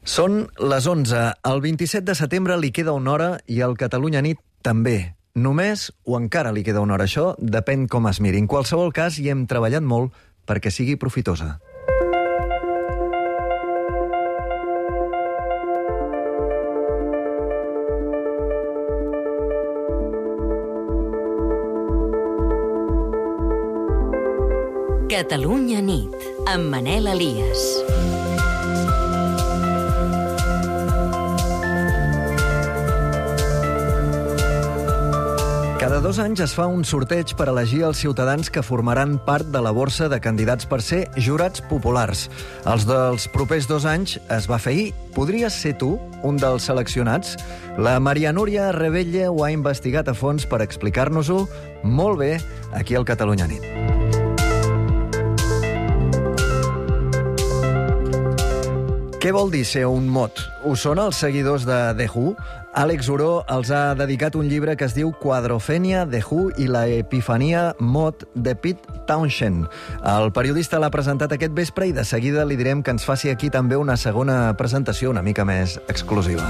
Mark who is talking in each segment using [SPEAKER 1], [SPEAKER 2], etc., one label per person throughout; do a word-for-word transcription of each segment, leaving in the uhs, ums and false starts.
[SPEAKER 1] Són les onze. El vint-i-set de setembre li queda una hora i el Catalunya Nit també. Només o encara li queda una hora. Això depèn com es miri. En qualsevol cas, hi hem treballat molt perquè sigui profitosa.
[SPEAKER 2] Catalunya Nit, amb Manel Elias.
[SPEAKER 1] Cada dos anys es fa un sorteig per elegir els ciutadans que formaran part de la borsa de candidats per ser jurats populars. Els dels propers dos anys es va fer ahir. Podries ser tu un dels seleccionats? La Maria Núria Rebelle ho ha investigat a fons per explicar-nos-ho molt bé aquí al Catalunya Nit. Què vol dir ser un mot? Ho són els seguidors de The Who? Àlex Oró els ha dedicat un llibre que es diu Quadrophenia, The Who i la epifania mot de Pete Townshend. El periodista l'ha presentat aquest vespre i de seguida li direm que ens faci aquí també una segona presentació una mica més exclusiva.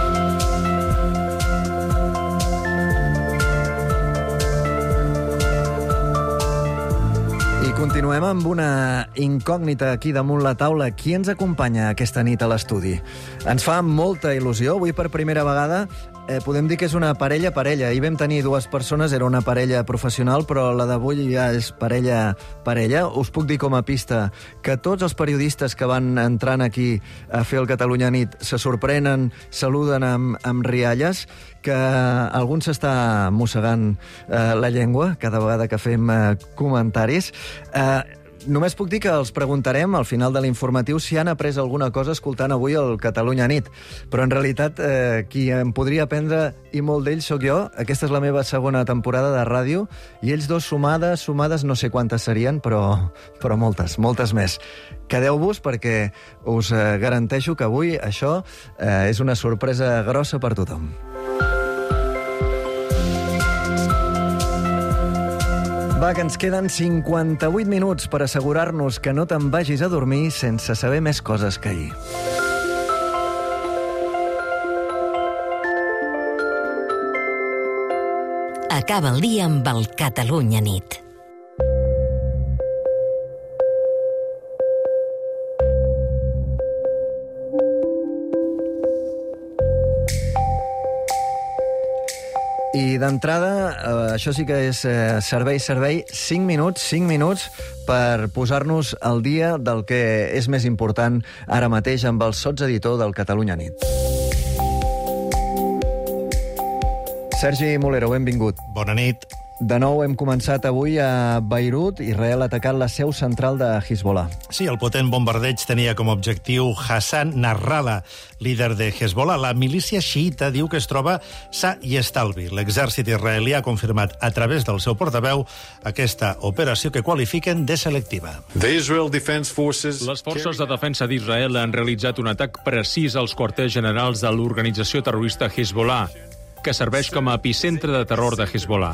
[SPEAKER 1] I continuem amb una incògnita aquí damunt la taula. Qui ens acompanya aquesta nit a l'estudi? Ens fa molta il·lusió. Avui, per primera vegada, eh, podem dir que és una parella-parella. Ahir vam tenir dues persones, era una parella professional, però la d'avui ja és parella-parella. Us puc dir com a pista que tots els periodistes que van entrant aquí a fer el Catalunya Nit se sorprenen, saluden amb, amb rialles, que algun s'està mossegant eh, la llengua cada vegada que fem eh, comentaris. Eh, només puc dir que els preguntarem al final de l'informatiu si han après alguna cosa escoltant avui el Catalunya Nit. Però en realitat eh, qui em podria aprendre, i molt d'ells sóc jo. Aquesta és la meva segona temporada de ràdio i ells dos sumades, sumades no sé quantes serien, però, però moltes, moltes més. Quedeu-vos perquè us eh, garanteixo que avui això eh, és una sorpresa grossa per tothom. Va, que ens queden cinquanta-vuit minuts per assegurar-nos que no te'n vagis a dormir sense saber més coses que ahir.
[SPEAKER 2] Acaba el dia amb el Catalunya Nit.
[SPEAKER 1] I d'entrada, eh, això sí que és eh, servei, servei, cinc minuts, cinc minuts per posar-nos al dia del que és més important ara mateix amb el sotseditor del Catalunya Nit. Sergi Molero, benvingut.
[SPEAKER 3] Bona nit.
[SPEAKER 1] De nou hem començat avui a Beirut. Israel ha atacat la seu central de Hezbollah.
[SPEAKER 3] Sí, el potent bombardeig tenia com a objectiu Hassan Nasrallah, líder de Hezbollah. La milícia xiïta diu que es troba sa i estalvi. L'exèrcit israelí ha confirmat a través del seu portaveu aquesta operació que qualifiquen de selectiva.
[SPEAKER 4] Les forces de defensa d'Israel han realitzat un atac precís als quarters generals de l'organització terrorista Hezbollah, que serveix com a epicentre de terror de Hezbollah.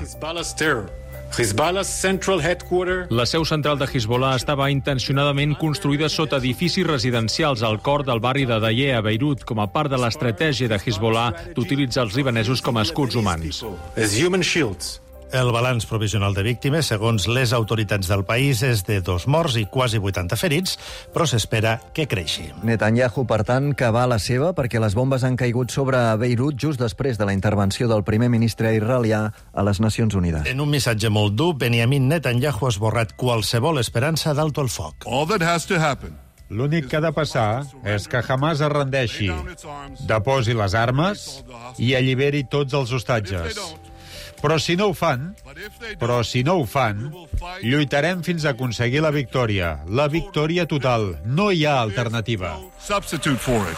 [SPEAKER 4] La seu central de Hezbollah estava intencionadament construïda sota edificis residencials al cor del barri de Dayeh, a Beirut, com a part de l'estratègia de Hezbollah d'utilitzar els libanesos com a escuts humans.
[SPEAKER 3] El balanç provisional de víctimes, segons les autoritats del país, és de dos morts i quasi vuitanta ferits, però s'espera que creixi.
[SPEAKER 1] Netanyahu, per tant, que va a la seva perquè les bombes han caigut sobre Beirut just després de la intervenció del primer ministre israelià a les Nacions Unides.
[SPEAKER 3] En un missatge molt dur, Benjamin Netanyahu ha esborrat qualsevol esperança d'alto el foc.
[SPEAKER 5] All that has to happen.
[SPEAKER 6] L'únic que ha de passar és que Hamas es rendeixi, deposi les armes i alliberi tots els hostatges. Però si no ho fan, però si no ho fan, lluitarem fins a aconseguir la victòria. La victòria total. No hi ha alternativa.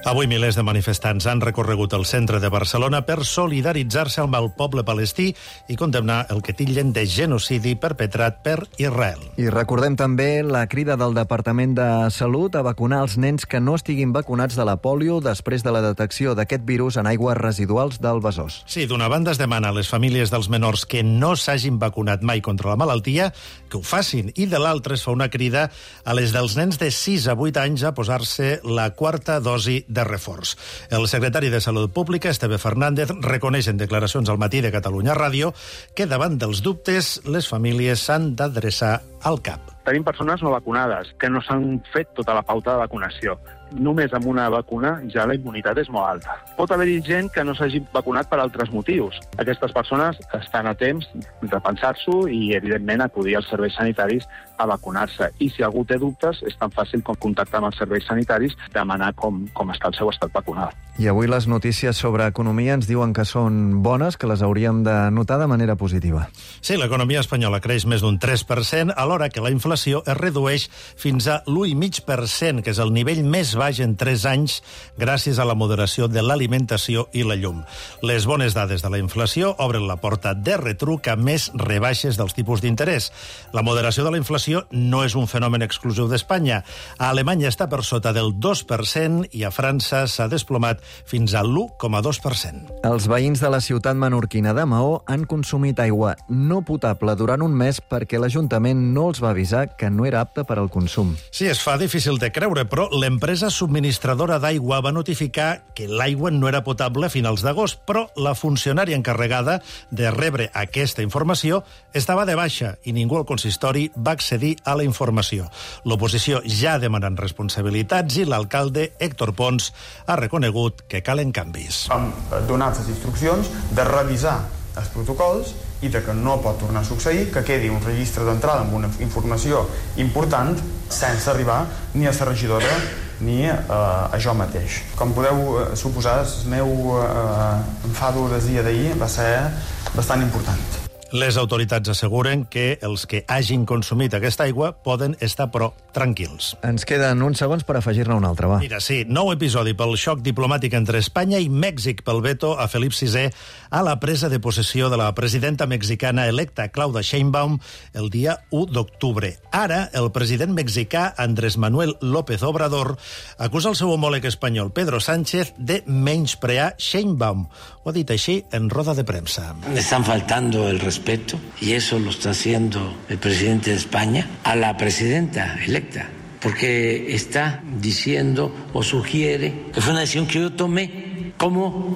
[SPEAKER 3] Avui milers de manifestants han recorregut el centre de Barcelona per solidaritzar-se amb el poble palestí i condemnar el que titllen de genocidi perpetrat per Israel.
[SPEAKER 1] I recordem també la crida del Departament de Salut a vacunar els nens que no estiguin vacunats de la pòlio després de la detecció d'aquest virus en aigües residuals del Besòs.
[SPEAKER 3] Sí, d'una banda es demana a les famílies dels menors que no s'hagin vacunat mai contra la malaltia que ho facin, i de l'altra es fa una crida a les dels nens de sis a vuit anys a posar-se la quarta dosi de reforç. El secretari de Salut Pública, Esteve Fernández, reconeix en declaracions al Matí de Catalunya Ràdio que davant dels dubtes les famílies s'han d'adreçar al C A P.
[SPEAKER 5] Tenim persones no vacunades que no s'han fet tota la pauta de vacunació. Només amb una vacuna ja la immunitat és molt alta. Pot haver-hi gent que no s'hagi vacunat per altres motius. Aquestes persones estan a temps de pensar-s'ho i, evidentment, acudir als serveis sanitaris a vacunar-se. I si algú té dubtes, és tan fàcil com contactar amb els serveis sanitaris, demanar com, com està el seu estat vacunal.
[SPEAKER 1] I avui les notícies sobre economia ens diuen que són bones, que les hauríem de notar de manera positiva.
[SPEAKER 3] Sí, l'economia espanyola creix més d'un tres per cent, alhora que la inflació es redueix fins a l'u coma cinc per cent, que és el nivell més baix en tres anys, gràcies a la moderació de l'alimentació i la llum. Les bones dades de la inflació obren la porta de retruc a més rebaixes dels tipus d'interès. La moderació de la inflació no és un fenomen exclusiu d'Espanya. A Alemanya està per sota del dos per cent i a França s'ha desplomat fins a l'u coma dos per cent.
[SPEAKER 1] Els veïns de la ciutat menorquina de Maó han consumit aigua no potable durant un mes perquè l'Ajuntament no els va avisar que no era apta per al consum.
[SPEAKER 3] Sí, es fa difícil de creure, però l'empresa subministradora d'aigua va notificar que l'aigua no era potable a finals d'agost, però la funcionària encarregada de rebre aquesta informació estava de baixa i ningú al consistori va accedir a la informació. L'oposició ja ha demanat responsabilitats i l'alcalde Héctor Pons ha reconegut que calen canvis.
[SPEAKER 7] Hem donat les instruccions de revisar els protocols i de que no pot tornar a succeir que quedi un registre d'entrada amb una informació important sense arribar ni a la regidora ni a, a jo mateix. Com podeu suposar, el meu eh, enfado del dia d'ahir va ser bastant important.
[SPEAKER 3] Les autoritats asseguren que els que hagin consumit aquesta aigua poden estar, però, tranquils.
[SPEAKER 1] Ens queden uns segons per afegir-ne una altra, va.
[SPEAKER 3] Mira, sí, nou episodi pel xoc diplomàtic entre Espanya i Mèxic pel veto a Felip sisè a la presa de possessió de la presidenta mexicana electa, Claudia Sheinbaum, el dia u d'octubre. Ara, el president mexicà, Andrés Manuel López Obrador, acusa el seu homòleg espanyol, Pedro Sánchez, de menysprear Sheinbaum. Ho ha dit així en roda de premsa.
[SPEAKER 8] Están faltando el respeto, y eso lo está haciendo el presidente de España, a la presidenta electa, porque está diciendo o sugiere que fue una decisión que yo tomé, como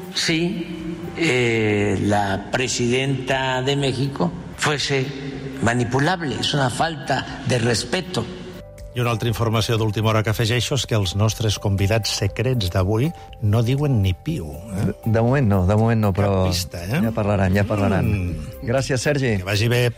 [SPEAKER 8] si eh, la presidenta de México fuese manipulable. Es una falta de respeto.
[SPEAKER 3] I una altra informació d'última hora que afegeixo és que els nostres convidats secrets d'avui no diuen ni piu. Eh?
[SPEAKER 1] De, de moment no, de moment no, però
[SPEAKER 3] Cap pista, eh?
[SPEAKER 1] ja parlaran, ja parlaran. Mm. Gràcies, Sergi.
[SPEAKER 3] Que vagi bé.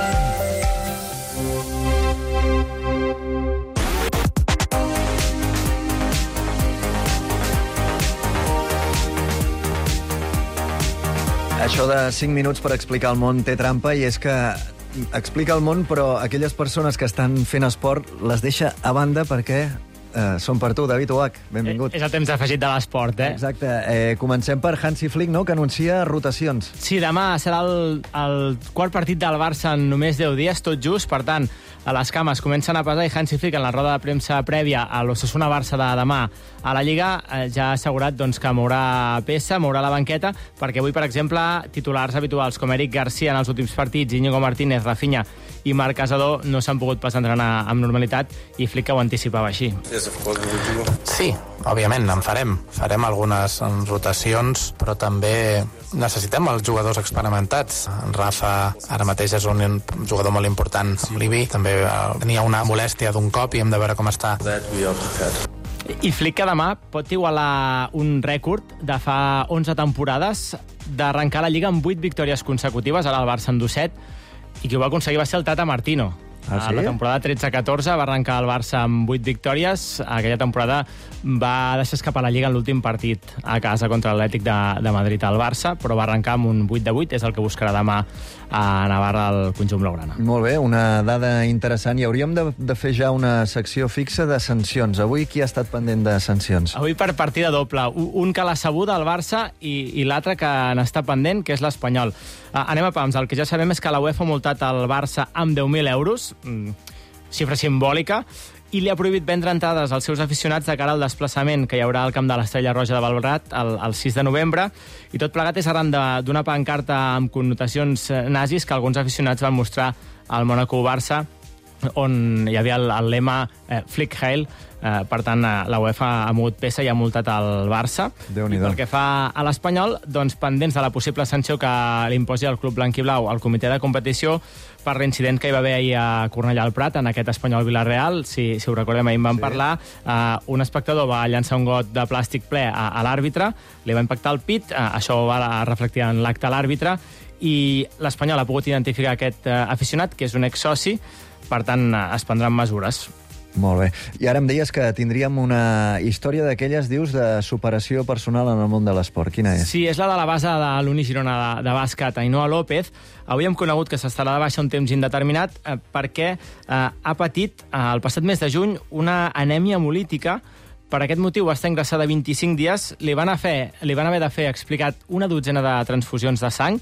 [SPEAKER 1] Això de cinc minuts per explicar el món té trampa, i és que explica el món, però aquelles persones que estan fent esport les deixa a banda perquè eh, són per tu. David Oach, benvingut.
[SPEAKER 9] És el temps afegit de l'esport, eh?
[SPEAKER 1] Exacte. Eh, comencem per Hansi Flick, no?, que anuncia rotacions.
[SPEAKER 9] Sí, demà serà el, el quart partit del Barça en només deu dies, tot just. Per tant, a les cames comencen a pesar, i Hansi Flick, en la roda de premsa prèvia a l'Osasuna-Barça de demà a la Lliga, eh, ja ha assegurat doncs, que mourà peça, mourà la banqueta, perquè avui, per exemple, titulars habituals com Eric Garcia en els últims partits, Íñigo Martínez, Rafinha i Marc Casador no s'han pogut pas entrenar amb normalitat, i Flick ho anticipava així.
[SPEAKER 10] Sí, òbviament, en farem. Farem algunes rotacions, però també necessitem els jugadors experimentats. En Rafa ara mateix és un jugador molt important amb l'Ibi. També tenia una molèstia d'un cop i hem de veure com està.
[SPEAKER 9] I Flick, que demà pot igualar un rècord de fa onze temporades d'arrencar la Lliga amb vuit victòries consecutives, ara el Barça en endú set, i qui ho va aconseguir va ser el Tata Martino.
[SPEAKER 1] Ah, sí?
[SPEAKER 9] La temporada tretze catorze va arrencar el Barça amb vuit victòries. Aquella temporada va deixar escapar la Lliga en l'últim partit a casa contra l'Atlètic de, de Madrid al Barça, però va arrencar amb un vuit de vuit, és el que buscarà demà a Navarra el conjunt blaugrana.
[SPEAKER 1] Molt bé, una dada interessant. I hauríem de, de fer ja una secció fixa de sancions. Avui qui ha estat pendent de sancions?
[SPEAKER 9] Avui per partida doble. Un que l'ha sabut al Barça i, i l'altre que n'està pendent, que és l'Espanyol. Uh, anem a pams. El que ja sabem és que la UEFA ha multat el Barça amb deu mil euros, mm, xifra simbòlica, i li ha prohibit vendre entrades als seus aficionats de cara al desplaçament que hi haurà al camp de l'Estrella Roja de Belgrat el, el sis de novembre, i tot plegat és arran d'una pancarta amb connotacions nazis que alguns aficionats van mostrar al Mònaco-Barça, on hi havia el, el lema eh, Flick Heil. Eh, per tant, la UEFA ha mogut peça i ha multat el Barça.
[SPEAKER 1] Déu-n'hi-do.
[SPEAKER 9] I pel que fa a l'Espanyol, doncs pendents de la possible sanció que li imposi el club blanquiblau al comitè de competició per l'incident que hi va haver ahir a Cornellà al Prat, en aquest Espanyol-Villarreal. Si, si ho recordem, ahir en vam sí. parlar. Eh, un espectador va llançar un got de plàstic ple a, a l'àrbitre, li va impactar el pit, eh, això va reflectir en l'acte a l'àrbitre, i l'Espanyol ha pogut identificar aquest eh, aficionat, que és un exsoci, per tant, eh, es prendran mesures.
[SPEAKER 1] Molt bé. I ara em deies que tindríem una història d'aquelles, dius, de superació personal en el món de l'esport. Quina és?
[SPEAKER 9] Sí, és la de la base de l'Uni Girona de, de bàsquet, Ainhoa López. Avui hem conegut que s'estarà de baixa un temps indeterminat eh, perquè eh, ha patit eh, el passat mes de juny una anèmia hemolítica. Per aquest motiu va estar ingressada vint-i-cinc dies. Li van, a fer, li van haver de fer, explicat, una dotzena de transfusions de sang,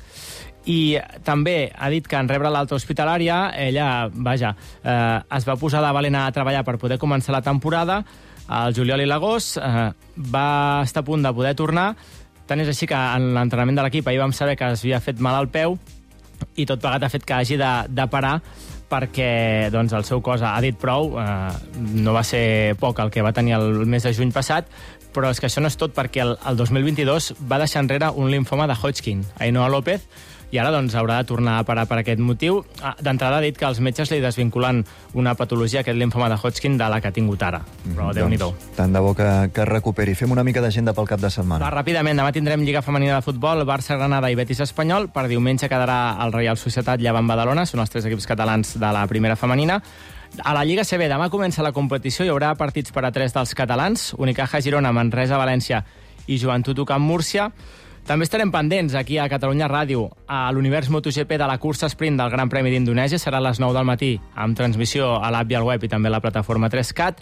[SPEAKER 9] i també ha dit que en rebre l'alta hospitalària ella, vaja, eh, es va posar de valent a treballar per poder començar la temporada. Al juliol i l'agost eh, va estar a punt de poder tornar. Tant és així que en l'entrenament de l'equip ahir vam saber que es havia fet mal al peu i tot plegat ha fet que hagi de, de parar perquè doncs, el seu cos ha dit prou. Eh, no va ser poc el que va tenir el mes de juny passat, però és que això no és tot, perquè el, el dos mil vint-i-dos va deixar enrere un linfoma de Hodgkin, Ainhoa López, i ara doncs, haurà de tornar a parar per aquest motiu. D'entrada ha dit que els metges li desvinculen una patologia, aquest linfoma de Hodgkin, de la que ha tingut ara. Però
[SPEAKER 1] mm,
[SPEAKER 9] Déu-n'hi-do.
[SPEAKER 1] Doncs, tant de bo que, que recuperi. Fem una mica d'agenda pel cap de setmana.
[SPEAKER 9] Va, ràpidament, demà tindrem Lliga Femenina de Futbol, Barça-Granada i Betis-Espanyol. Per diumenge quedarà el Reial Societat Llevant Badalona, són els tres equips catalans de la primera femenina. A la Lliga C B demà comença la competició, hi haurà partits per a tres dels catalans, Unicaja Girona, Manresa València i Joventut Camp Múrcia. També estarem pendents aquí a Catalunya Ràdio a l'univers MotoGP de la cursa sprint del Gran Premi d'Indonèsia. Serà a les nou del matí, amb transmissió a l'app i al web i també a la plataforma tres cat.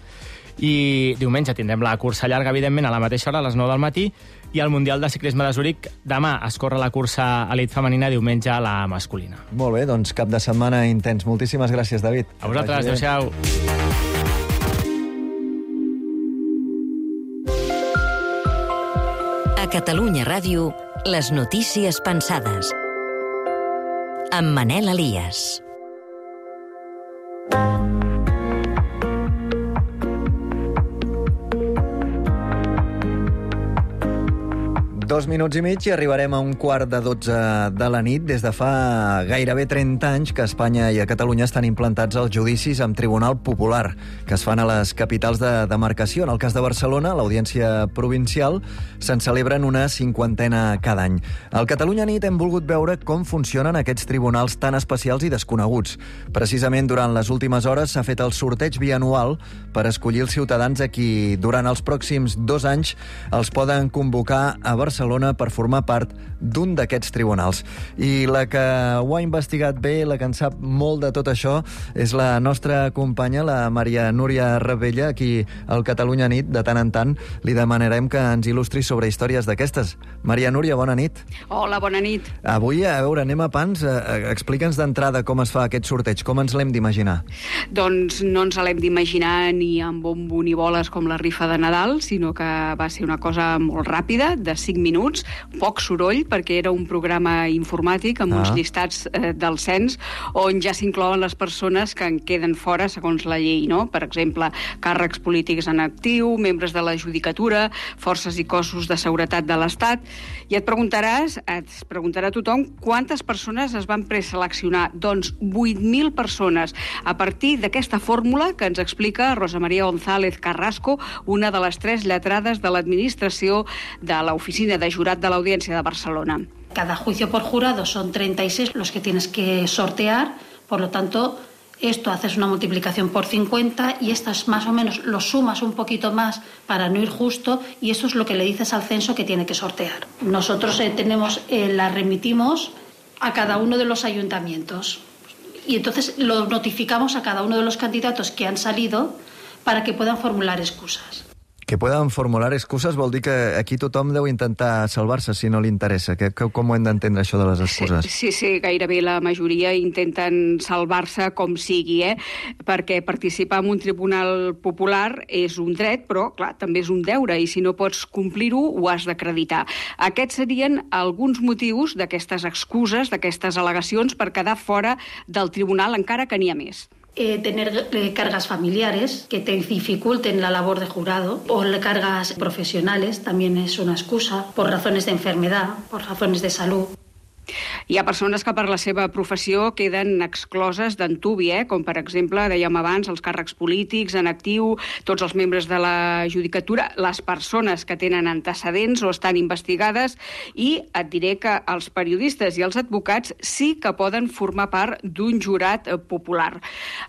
[SPEAKER 9] I diumenge tindrem la cursa llarga, evidentment, a la mateixa hora, a les nou del matí, i el Mundial de Ciclisme de Zuric. Demà es corre la cursa elit femenina, diumenge a la masculina.
[SPEAKER 1] Molt bé, doncs cap de setmana intens. Moltíssimes gràcies, David.
[SPEAKER 9] A vosaltres, adéu-siau.
[SPEAKER 2] A Catalunya Ràdio, les notícies pensades. Amb Manel Elias.
[SPEAKER 1] Dos minuts i mig i arribarem a un quart de dotze de la nit. Des de fa gairebé trenta anys que a Espanya i a Catalunya estan implantats els judicis amb Tribunal Popular, que es fan a les capitals de demarcació. En el cas de Barcelona, l'Audiència Provincial, se'n celebren una cinquantena cada any. Al Catalunya Nit hem volgut veure com funcionen aquests tribunals tan especials i desconeguts. Precisament durant les últimes hores s'ha fet el sorteig bianual per escollir els ciutadans a qui durant els pròxims dos anys els poden convocar a Barcelona per formar part d'un d'aquests tribunals. I la que ho ha investigat bé, la que en sap molt de tot això, és la nostra companya, la Maria Núria Rebella, aquí al Catalunya Nit. De tant en tant li demanarem que ens il·lustri sobre històries d'aquestes. Maria Núria, bona nit.
[SPEAKER 11] Hola, bona nit.
[SPEAKER 1] Avui, a veure, anem a pans. Explica'ns d'entrada com es fa aquest sorteig, com ens l'hem d'imaginar.
[SPEAKER 11] Doncs no ens l'hem d'imaginar ni amb bombo ni boles com la rifa de Nadal, sinó que va ser una cosa molt ràpida, de cinc minuts, poc soroll, perquè era un programa informàtic amb ah. uns llistats eh, del cens on ja s'inclouen les persones que en queden fora segons la llei, no? Per exemple, càrrecs polítics en actiu, membres de la judicatura, forces i cossos de seguretat de l'Estat. I et preguntaràs, et preguntarà tothom quantes persones es van preseleccionar. Doncs vuit mil persones, a partir d'aquesta fórmula que ens explica Rosa María González Carrasco, una de les tres lletrades de l'administració de l'Oficina de Jurat de l'Audiència de Barcelona.
[SPEAKER 12] Cada juicio por jurado son treinta y seis los que tienes que sortear, por lo tanto, esto haces una multiplicación por cincuenta y estas más o menos lo sumas un poquito más para no ir justo y eso es lo que le dices al censo que tiene que sortear. Nosotros eh, tenemos, eh, la remitimos a cada uno de los ayuntamientos y entonces lo notificamos a cada uno de los candidatos que han salido para que puedan formular excusas.
[SPEAKER 1] Que poden formular excuses vol dir que aquí tothom deu intentar salvar-se si no li interessa. Que, que, com ho hem d'entendre, això de les excuses?
[SPEAKER 11] Sí, sí, sí, gairebé la majoria intenten salvar-se com sigui, eh? Perquè participar en un tribunal popular és un dret, però, clar, també és un deure, i si no pots complir-ho, ho has d'acreditar. Aquests serien alguns motius d'aquestes excuses, d'aquestes al·legacions per quedar fora del tribunal, encara que n'hi ha més.
[SPEAKER 12] Eh, tener eh, cargas familiares que te dificulten la labor de jurado o cargas profesionales también es una excusa por razones de enfermedad, por razones de salud.
[SPEAKER 11] Hi ha persones que per la seva professió queden excloses d'antuvi, eh? Com per exemple, dèiem abans, els càrrecs polítics en actiu, tots els membres de la judicatura, les persones que tenen antecedents o estan investigades, i et diré que els periodistes i els advocats sí que poden formar part d'un jurat popular.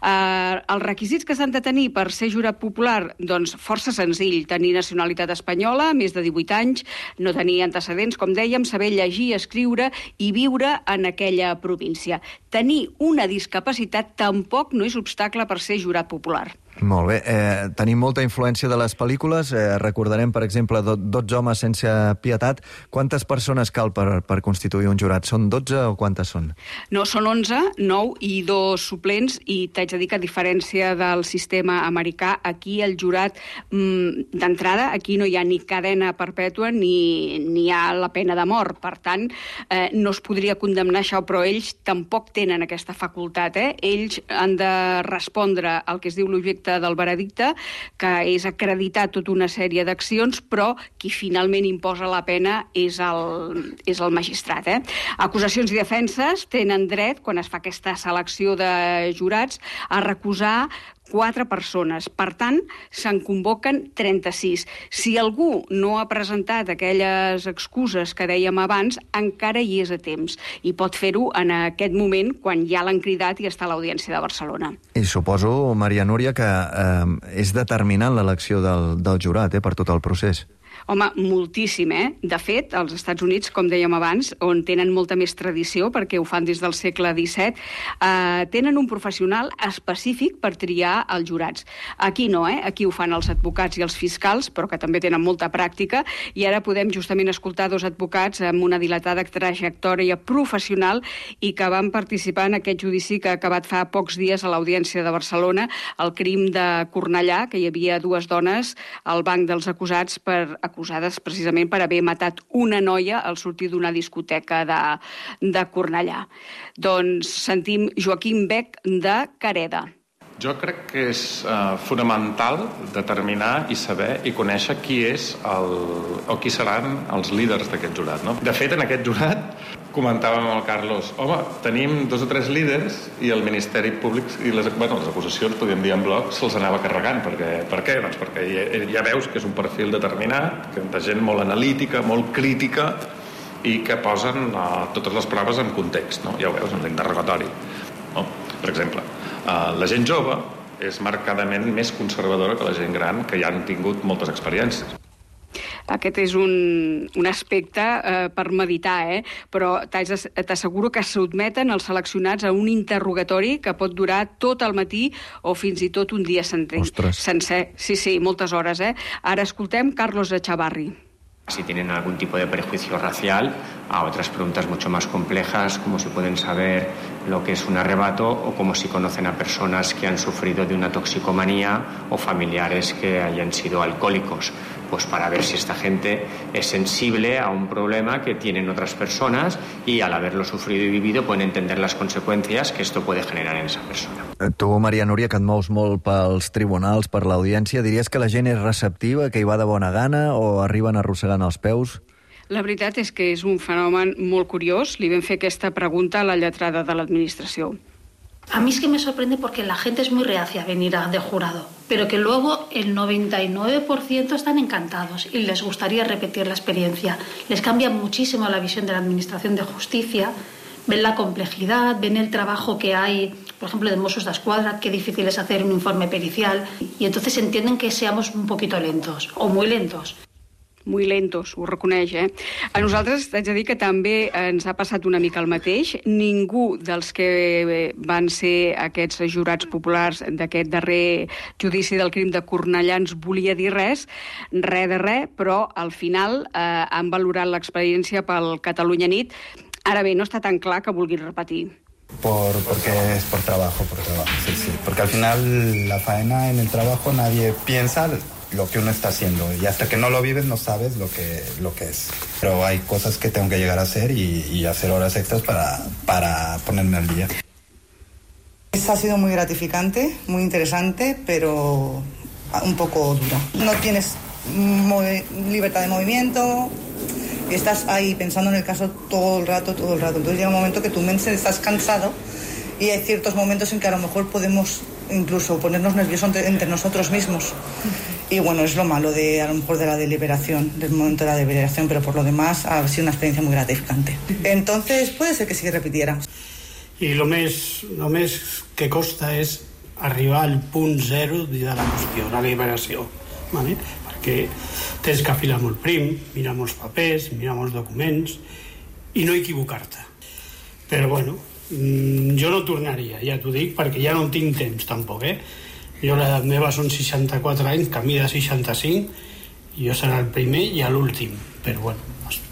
[SPEAKER 11] Eh, els requisits que s'han de tenir per ser jurat popular, doncs força senzill, tenir nacionalitat espanyola, més de divuit anys, no tenir antecedents, com dèiem, saber llegir, escriure i viure en aquella província. Tenir una discapacitat tampoc no és obstacle per ser jurat popular.
[SPEAKER 1] Molt bé. Eh, tenim molta influència de les pel·lícules. Eh, recordarem, per exemple, dotze homes sense pietat. Quantes persones cal per, per constituir un jurat? Són dotze o quantes són?
[SPEAKER 11] No, són onze, nou i dos suplents, i t'haig de dir que a diferència del sistema americà, aquí el jurat, mmm, d'entrada, aquí no hi ha ni cadena perpètua ni, ni hi ha la pena de mort. Per tant, eh, no es podria condemnar això, però ells tampoc tenen aquesta facultat. Eh? Ells han de respondre al que es diu l'objecte del veredicte, que és acreditar tota una sèrie d'accions, però qui finalment imposa la pena és el, és el magistrat. Eh? Acusacions i defenses tenen dret, quan es fa aquesta selecció de jurats, a recusar quatre persones. Per tant, se'n convoquen trenta-sis. Si algú no ha presentat aquelles excuses que dèiem abans, encara hi és a temps. I pot fer-ho en aquest moment, quan ja l'han cridat i està a l'Audiència de Barcelona.
[SPEAKER 1] I suposo, Maria Núria, que eh, és determinant l'elecció del, del jurat eh, per tot el procés.
[SPEAKER 11] Home, moltíssim, eh? De fet, als Estats Units, com dèiem abans, on tenen molta més tradició, perquè ho fan des del segle disset, eh, tenen un professional específic per triar els jurats. Aquí no, eh? Aquí ho fan els advocats i els fiscals, però que també tenen molta pràctica, i ara podem justament escoltar dos advocats amb una dilatada trajectòria professional i que van participar en aquest judici que ha acabat fa pocs dies a l'Audiència de Barcelona, el crim de Cornellà, que hi havia dues dones al banc dels acusats per acusades precisament per haver matat una noia al sortir d'una discoteca de, de Cornellà. Doncs sentim Joaquim Beck de Careda.
[SPEAKER 13] Jo crec que és uh, fonamental determinar i saber i conèixer qui és el, o qui seran els líders d'aquest jurat. No? De fet, en aquest jurat comentàvem amb el Carlos, home, tenim dos o tres líders i el Ministeri Públic i les, bueno, les acusacions, podríem dir en bloc, se'ls anava carregant. Perquè, per què? Doncs perquè ja, ja veus que és un perfil determinat, que de gent molt analítica, molt crítica i que posen uh, totes les proves en context, no? Ja ho veus, en l'interrogatori. No? Per exemple, uh, la gent jove és marcadament més conservadora que la gent gran, que ja han tingut moltes experiències.
[SPEAKER 11] Aquest és un, un aspecte eh, per meditar, eh? Però t'asseguro que sotmeten els seleccionats a un interrogatori que pot durar tot el matí o fins i tot un dia sencer. sencer. Sí, sí, moltes hores, eh? Ara escoltem Carlos Echavarri.
[SPEAKER 14] Si tienen algún tipo de prejuicio racial, a otras preguntas mucho más complejas, como si pueden saber lo que es un arrebato o como si conocen a personas que han sufrido de una toxicomanía o familiares que hayan sido alcohólicos, pues para ver si esta gente es sensible a un problema que tienen otras personas y al haberlo sufrido y vivido pueden entender las consecuencias que esto puede generar en esa persona.
[SPEAKER 1] Tu, Maria Núria, que et mous molt pels tribunals, per l'audiència, diries que la gent és receptiva, que hi va de bona gana o arriben arrossegant els peus?
[SPEAKER 11] La veritat és que és un fenomen molt curiós. Li vam fer aquesta pregunta a la lletrada de l'administració.
[SPEAKER 12] A mí es que me sorprende porque la gente es muy reacia a venir a, de jurado, pero que luego el noventa y nueve por ciento están encantados y les gustaría repetir la experiencia. Les cambia muchísimo la visión de la Administración de Justicia, ven la complejidad, ven el trabajo que hay por ejemplo, de Mossos d'Esquadra, qué difícil es hacer un informe pericial, y entonces entienden que seamos un poquito lentos, o muy lentos.
[SPEAKER 11] Muy lentos, ho reconeix, eh? A nosaltres, t'haig de dir que també ens ha passat una mica el mateix. Ningú dels que van ser aquests jurats populars d'aquest darrer judici del crim de Cornellà ens volia dir res, res de res, però al final eh, han valorat l'experiència pel Catalunya Nit. Ara bé, no està tan clar que vulguin repetir.
[SPEAKER 15] Por, porque es por trabajo, por trabajo, sí, sí. Porque al final la faena en el trabajo nadie piensa lo que uno está haciendo y hasta que no lo vives no sabes lo que, lo que es. Pero hay cosas que tengo que llegar a hacer y, y hacer horas extras para, para ponerme al día.
[SPEAKER 16] Ha sido muy gratificante, muy interesante, pero un poco dura. No tienes libertad de movimiento, estás ahí pensando en el caso todo el rato, todo el rato. Entonces llega un momento que tu mente estás cansado y hay ciertos momentos en que a lo mejor podemos incluso ponernos nerviosos entre, entre nosotros mismos. Y bueno, es lo malo de a lo mejor de la deliberación, del momento de la deliberación, pero por lo demás ha sido una experiencia muy gratificante. Entonces puede ser que sí repitiera.
[SPEAKER 17] I el més, el més que costa és arribar al punt zero de la qüestió, la deliberació, ¿vale? Perquè tens que afilar molt prim, mirar molts papers, mirar molts documents i no equivocar-te. Però bueno, jo no tornaria, ja t'ho dic, perquè ja no tinc temps tampoc, eh? Jo l'edat meva són seixanta-quatre anys, camí de seixanta-cinc, i jo serà el primer i l'últim, però bueno.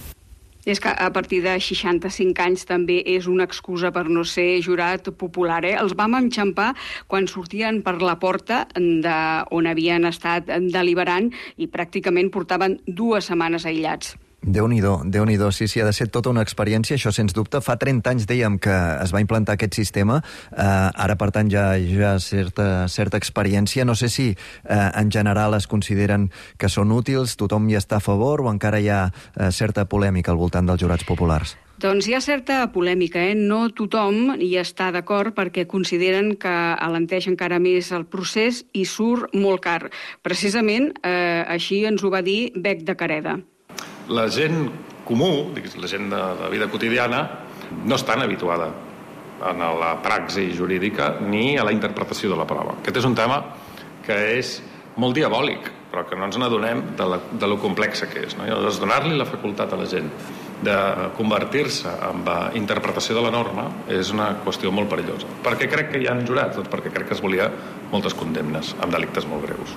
[SPEAKER 11] És que a partir de seixanta-cinc anys també és una excusa per no ser jurat popular, eh? Els vam enxampar quan sortien per la porta on havien estat deliberant i pràcticament portaven dues setmanes aïllats.
[SPEAKER 1] Déu-n'hi-do, Déu-n'hi-do, sí, sí, ha de ser tota una experiència, això sens dubte. Fa trenta anys dèiem que es va implantar aquest sistema, eh, ara per tant ja hi ha certa, certa experiència. No sé si eh, en general es consideren que són útils, tothom hi està a favor o encara hi ha eh, certa polèmica al voltant dels jurats populars?
[SPEAKER 11] Doncs hi ha certa polèmica, eh? No tothom hi està d'acord perquè consideren que alenteix encara més el procés i surt molt car. Precisament eh, així ens ho va dir Bec de Careda.
[SPEAKER 13] La gent comú, la gent de la vida quotidiana, no està habituada a la praxi jurídica ni a la interpretació de la prova. Aquest és un tema que és molt diabòlic, però que no ens n'adonem de, la, de lo complexa que és. No? I llavors, donar-li la facultat a la gent de convertir-se en la interpretació de la norma és una qüestió molt perillosa. Perquè crec que hi han jurats, doncs perquè crec que es volia moltes condemnes amb delictes molt greus.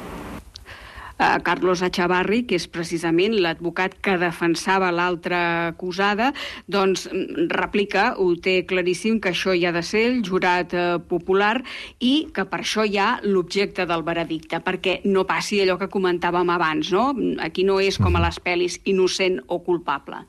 [SPEAKER 11] Uh, Carlos Echavarri, que és precisament l'advocat que defensava l'altra acusada, doncs replica, ho té claríssim, que això hi ha de ser el jurat uh, popular i que per això hi ha l'objecte del veredicte, perquè no passi allò que comentàvem abans, no? Aquí no és com a les pel·lis innocent o culpable.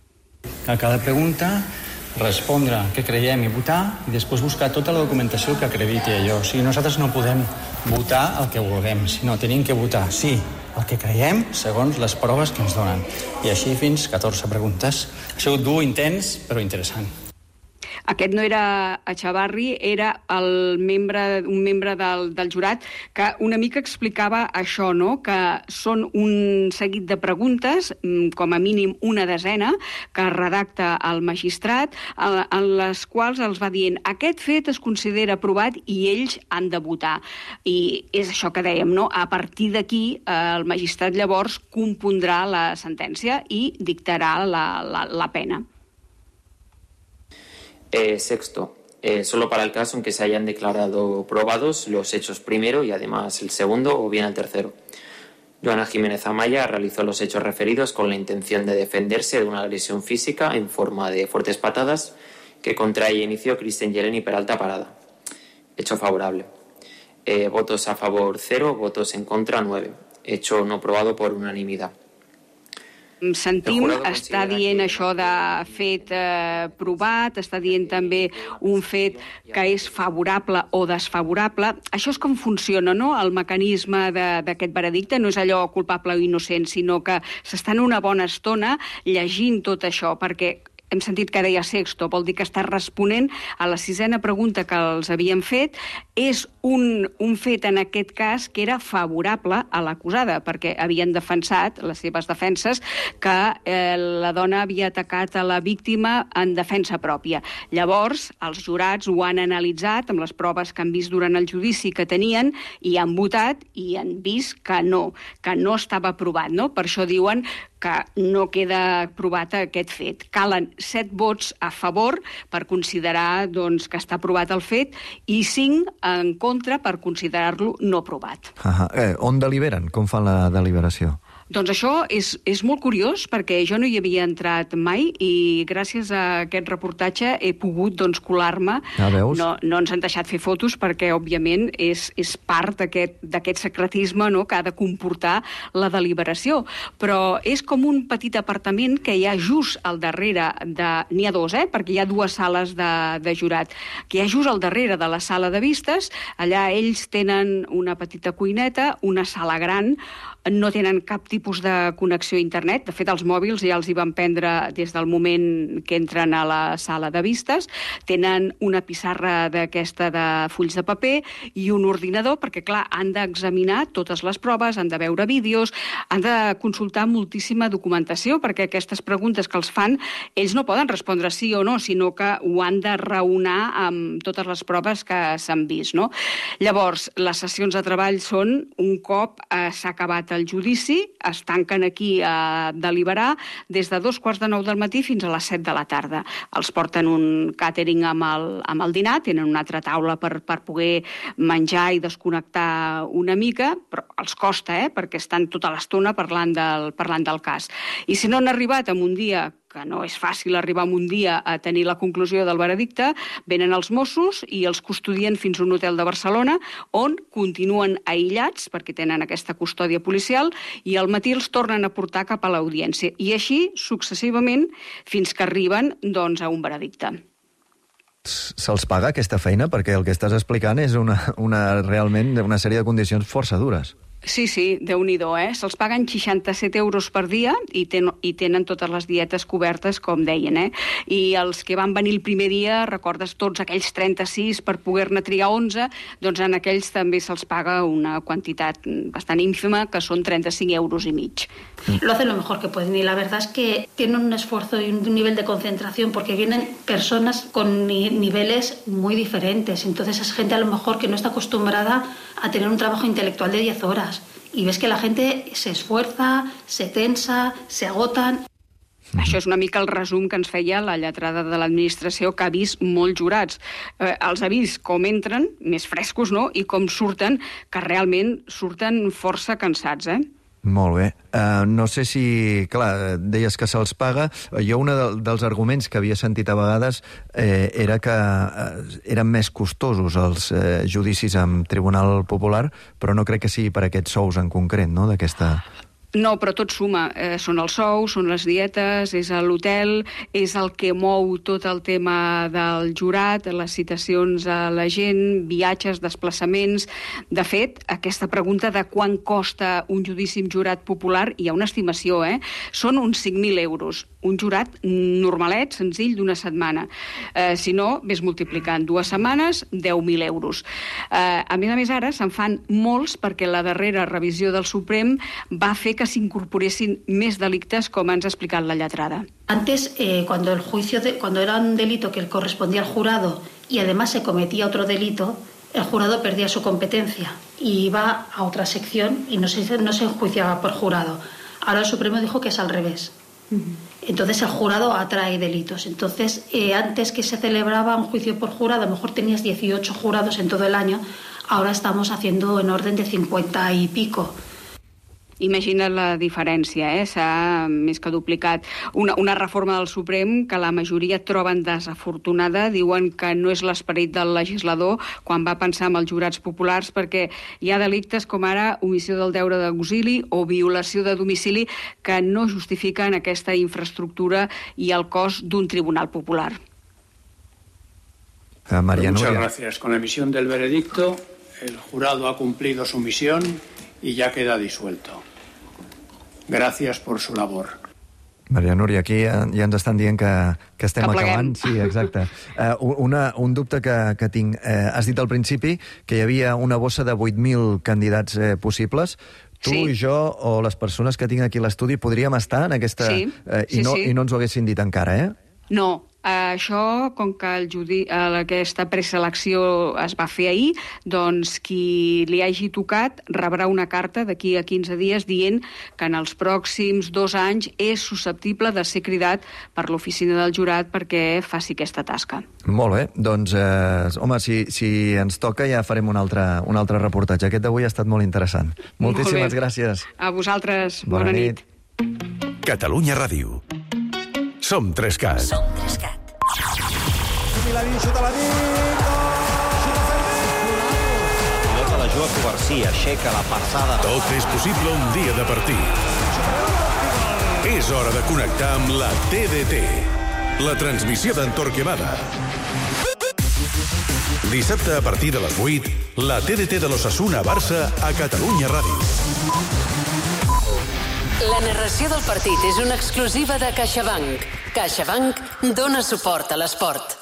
[SPEAKER 18] A cada pregunta respondre què creiem i votar i després buscar tota la documentació que acrediti allò. O sigui, nosaltres no podem votar el que vulguem, sinó tenim que votar, sí, el que creiem segons les proves que ens donen. I així fins catorze preguntes. Ha sigut dur, intens, però interessant.
[SPEAKER 11] Aquest no era Echavarri, era el membre, un membre del, del jurat que una mica explicava això, no? Que són un seguit de preguntes, com a mínim una desena, que redacta el magistrat, en les quals els va dient aquest fet es considera aprovat i ells han de votar. I és això que dèiem, no? A partir d'aquí, el magistrat llavors compondrà la sentència i dictarà la, la, la pena.
[SPEAKER 19] Eh, sexto, eh, solo para el caso en que se hayan declarado probados los hechos primero y además el segundo o bien el tercero. Joana Jiménez Amaya realizó los hechos referidos con la intención de defenderse de una agresión física en forma de fuertes patadas que contra ella inició Cristian Yeleni Peralta Parada. Hecho favorable. Eh, votos a favor cero, votos en contra nueve. Hecho no probado por unanimidad.
[SPEAKER 11] Sentim, està dient això de fet eh, provat, està dient també un fet que és favorable o desfavorable. Això és com funciona, no?, el mecanisme d'aquest veredicte. No és allò culpable o innocent, sinó que s'estan una bona estona llegint tot això, perquè hem sentit que deia sexto, vol dir que està responent a la sisena pregunta que els havien fet. És un, un fet, en aquest cas, que era favorable a l'acusada, perquè havien defensat, les seves defenses, que eh, la dona havia atacat a la víctima en defensa pròpia. Llavors, els jurats ho han analitzat amb les proves que han vist durant el judici que tenien i han votat i han vist que no, que no estava provat, no? Per això diuen que no queda provat aquest fet. Calen set vots a favor per considerar doncs, que està provat el fet i cinc en contra per considerar-lo no provat.
[SPEAKER 1] Uh-huh. eh, on deliberen? Com fan la deliberació?
[SPEAKER 11] Doncs això és, és molt curiós perquè jo no hi havia entrat mai i gràcies a aquest reportatge he pogut doncs, colar-me.
[SPEAKER 1] Ah, veus?
[SPEAKER 11] No, no ens han deixat fer fotos perquè, òbviament, és, és part d'aquest secretisme, no?, que ha de comportar la deliberació. Però és com un petit apartament que hi ha just al darrere de... N'hi ha dos, eh?, perquè hi ha dues sales de, de jurat. Que hi ha just al darrere de la sala de vistes. Allà ells tenen una petita cuineta, una sala gran, no tenen cap tipus de connexió a internet. De fet, els mòbils ja els hi van prendre des del moment que entren a la sala de vistes. Tenen una pissarra d'aquesta de fulls de paper i un ordinador, perquè, clar, han d'examinar totes les proves, han de veure vídeos, han de consultar moltíssima documentació, perquè aquestes preguntes que els fan, ells no poden respondre sí o no, sinó que ho han de raonar amb totes les proves que s'han vist, no? Llavors, les sessions de treball són, un cop eh, s'ha acabat el judici, es tanquen aquí a deliberar des de dos quarts de nou del matí fins a les set de la tarda. Els porten un càtering amb el, amb el dinar, tenen una altra taula per, per poder menjar i desconnectar una mica, però els costa, eh?, perquè estan tota l'estona parlant del, parlant del cas. I si no han arribat en un dia, que no és fàcil arribar en un dia a tenir la conclusió del veredicte, venen els Mossos i els custodien fins a un hotel de Barcelona, on continuen aïllats, perquè tenen aquesta custòdia policial, i al matí els tornen a portar cap a l'audiència. I així, successivament, fins que arriben doncs, a un veredicte.
[SPEAKER 1] Se'ls paga aquesta feina? Perquè el que estàs explicant és una, una, realment una sèrie de condicions força dures.
[SPEAKER 11] Sí, sí, Déu-n'hi-do, eh? Se'ls paguen seixanta-set euros per dia i, ten, i tenen totes les dietes cobertes, com deien, eh? I els que van venir el primer dia, recordes tots aquells trenta-sis per poder-ne triar onze, doncs en aquells també se'ls paga una quantitat bastant ínfima, que són trenta-cinc euros i mig.
[SPEAKER 12] Lo hacen lo mejor que pueden y la verdad es que tienen un esfuerzo y un nivel de concentración porque vienen personas con ni niveles muy diferentes. Entonces es gente a lo mejor que no está acostumbrada a tener un trabajo intelectual de diez horas. Y ves que la gente se esfuerza, se tensa, se agotan.
[SPEAKER 11] Això és una mica el resum que ens feia la lletrada de l'administració, que ha vist molts jurats. Eh, els ha vist com entren, més frescos, no?, i com surten, que realment surten força cansats, eh?
[SPEAKER 1] Molt bé. Uh, no sé si... Clar, deies que se'ls paga. Jo un de, dels arguments que havia sentit a vegades eh, era que eh, eren més costosos els eh, judicis amb Tribunal Popular, però no crec que sigui per aquests sous en concret, no?, d'aquesta...
[SPEAKER 11] No, però tot suma. Eh, són els sous, són les dietes, és l'hotel, és el que mou tot el tema del jurat, les citacions a la gent, viatges, desplaçaments. De fet, aquesta pregunta de quan costa un judici amb jurat popular, hi ha una estimació, eh? Són uns cinc mil euros. Un jurat normalet, senzill, d'una setmana. Eh, si no, ves multiplicant dues setmanes, deu mil euros. Eh, a més a més, ara se'n fan molts perquè la darrera revisió del Suprem va fer que s'incorporessin més delictes, com ens ha explicat la lletrada.
[SPEAKER 12] Antes, eh, cuando el juicio de, cuando era un delito que correspondía al jurado y además se cometía otro delito, el jurado perdía su competencia y iba a otra sección y no se, no se enjuiciaba por jurado. Ahora el Supremo dijo que es al revés. Entonces el jurado atrae delitos. Entonces, eh, antes que se celebraba un juicio por jurado, a lo mejor tenías dieciocho jurados en todo el año, ahora estamos haciendo en orden de cincuenta y pico.
[SPEAKER 11] Imagina't la diferència, eh? S'ha més que duplicat. Una, una reforma del Suprem que la majoria troben desafortunada, diuen que no és l'esperit del legislador quan va pensar en els jurats populars, perquè hi ha delictes com ara omissió del deure d'auxili o violació de domicili que no justifiquen aquesta infraestructura i el cost d'un tribunal popular.
[SPEAKER 1] Uh, María
[SPEAKER 17] Muchas
[SPEAKER 1] Núria.
[SPEAKER 17] gracias. Con la emisión del veredicto, el jurado ha cumplido su misión y ya queda disuelto. Gracias por su labor.
[SPEAKER 1] Maria Núria, aquí ja, ja ens estan dient que, que estem
[SPEAKER 11] que
[SPEAKER 1] acabant. Sí, exacte. Uh, una, un dubte que, que tinc. Uh, has dit al principi que hi havia una bossa de vuit mil candidats eh, possibles. Tu sí. i jo, o les persones que tinc aquí a l'estudi, podríem estar en aquesta...
[SPEAKER 11] Sí,
[SPEAKER 1] eh, i,
[SPEAKER 11] sí,
[SPEAKER 1] no,
[SPEAKER 11] sí.
[SPEAKER 1] I no ens ho haguessin dit encara, eh?
[SPEAKER 11] No. Això, com que el judi... aquesta preselecció es va fer ahir, doncs qui li hagi tocat rebrà una carta d'aquí a quinze dies dient que en els pròxims dos anys és susceptible de ser cridat per l'oficina del jurat perquè faci aquesta tasca.
[SPEAKER 1] Molt bé, doncs, eh, home, si, si ens toca ja farem un altre, un altre reportatge. Aquest d'avui ha estat molt interessant. Moltíssimes
[SPEAKER 11] molt
[SPEAKER 1] gràcies.
[SPEAKER 11] A vosaltres,
[SPEAKER 1] bona, bona nit.
[SPEAKER 20] nit. Catalunya Ràdio. Som Trescat.
[SPEAKER 2] Som Trescat.
[SPEAKER 21] Milanín, xuta la nit,
[SPEAKER 22] pilota la juga Covarsí, aixeca la passada.
[SPEAKER 20] Tot és possible un dia de partit. És hora de connectar amb la T D T, la transmissió d'en Torquemada. Dissabte a partir de les vuit, la T D T de l'Osasuna Barça a Catalunya Ràdio.
[SPEAKER 2] La narració del partit és una exclusiva de CaixaBank. CaixaBank dona suport a l'esport.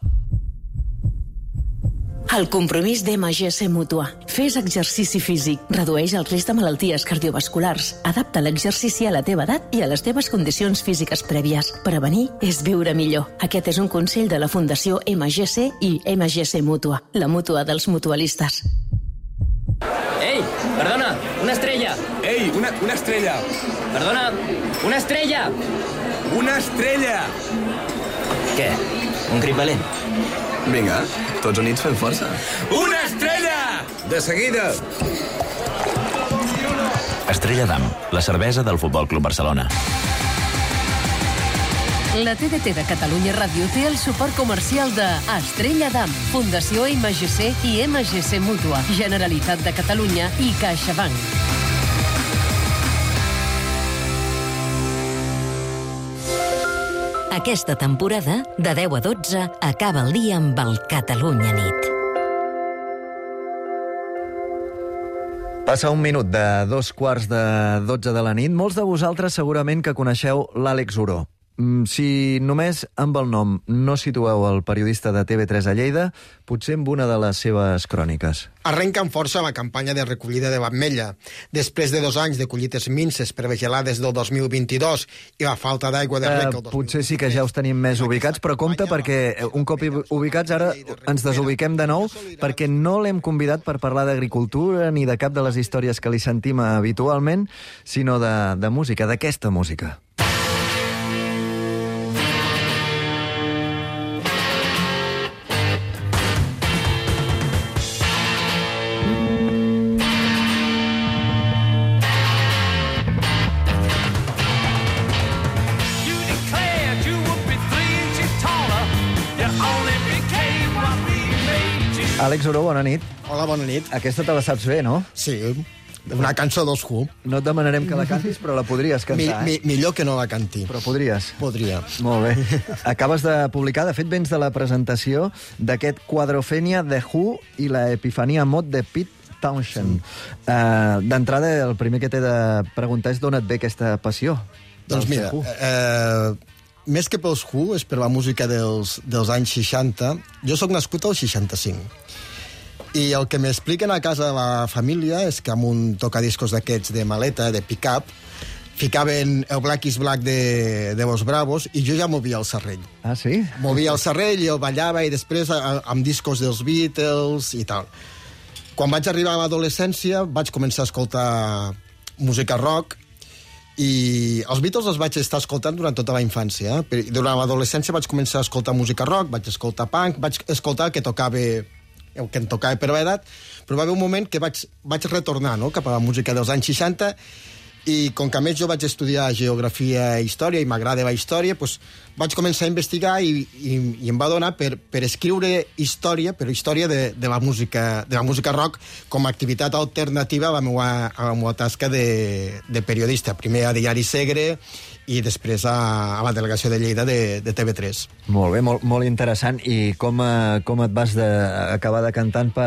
[SPEAKER 23] El compromís d'M G C Mútua. Fes exercici físic, redueix el risc de malalties cardiovasculars, adapta l'exercici a la teva edat i a les teves condicions físiques prèvies. Prevenir és viure millor. Aquest és un consell de la Fundació M G C i M G C Mútua, la mútua dels mutualistes.
[SPEAKER 24] Ei, perdona, una estrella.
[SPEAKER 21] Ei, una, una estrella.
[SPEAKER 24] Perdona, una estrella.
[SPEAKER 21] Una estrella.
[SPEAKER 24] Què? Un crit valent?
[SPEAKER 21] Vinga, tots units fem força. Una estrella! De seguida.
[SPEAKER 25] Estrella Damm, la cervesa del Futbol Club Barcelona.
[SPEAKER 2] La T D T de Catalunya Ràdio té el suport comercial de Estrella Damm, Fundació M G C i M G C Mútua, Generalitat de Catalunya i CaixaBank. Aquesta temporada, de deu a dotze, acaba el dia amb el Catalunya Nit.
[SPEAKER 1] Passa un minut de dos quarts de dotze de la nit. Molts de vosaltres segurament que coneixeu l'Àlex Oró. Si només amb el nom no situeu el periodista de T V tres a Lleida, potser amb una de les seves cròniques.
[SPEAKER 26] Arrenca amb força la campanya de recollida de l'ametlla. Després de dos anys de collites minces per vegelades del dos mil vint-i-dos i la falta d'aigua de rec...
[SPEAKER 1] Eh, potser sí que ja us tenim més ubicats, però compte perquè un cop ubicats ara ens desubiquem de nou perquè no l'hem convidat per parlar d'agricultura ni de cap de les històries que li sentim habitualment, sinó de, de música, d'aquesta música. Àlex Oró, bona nit.
[SPEAKER 26] Hola, bona nit.
[SPEAKER 1] Aquesta te la saps bé, no?
[SPEAKER 26] Sí, una cançó dels Who.
[SPEAKER 1] No et demanarem que la cantis, però la podries cantar,
[SPEAKER 26] mi,
[SPEAKER 1] eh?
[SPEAKER 26] mi, millor que no la canti.
[SPEAKER 1] Però podries?
[SPEAKER 26] Podria.
[SPEAKER 1] Molt bé. Acabes de publicar, de fet, vens de la presentació d'aquest Quadrofènia de Who i la Epifania Mod de Pete Townshend. Uh, D'entrada, el primer que t'he de preguntar és d'on et ve aquesta passió?
[SPEAKER 26] Doncs mira, eh, més que pels Who, és per la música dels, dels anys seixanta. Jo sóc nascut al seixanta-cinc. I el que m'expliquen a casa de la família és que amb un tocadiscos d'aquests de maleta, de pick-up, ficaven el Black is Black de, de Los Bravos i jo ja movia el serrell.
[SPEAKER 1] Ah, sí?
[SPEAKER 26] Movia el serrell i el ballava i després amb discos dels Beatles i tal. Quan vaig arribar a l'adolescència vaig començar a escoltar música rock i els Beatles els vaig estar escoltant durant tota la infància. Eh? Durant l'adolescència vaig començar a escoltar música rock, vaig escoltar punk, vaig escoltar el que tocava el que em tocava per l'edat, però va haver un moment que vaig, vaig retornar, no?, cap a la música dels anys seixanta, i com que a més jo vaig estudiar geografia i història i m'agrada la història, doncs vaig començar a investigar i, i, i em va donar per, per escriure història, però història de, de, la música, de la música rock com a activitat alternativa a la meva, a la meva tasca de, de periodista. Primer a Diari Segre i després a, a la delegació de Lleida de, de T V tres.
[SPEAKER 1] Molt bé, molt, molt interessant. I com, uh, com et vas de, acabar decantant per,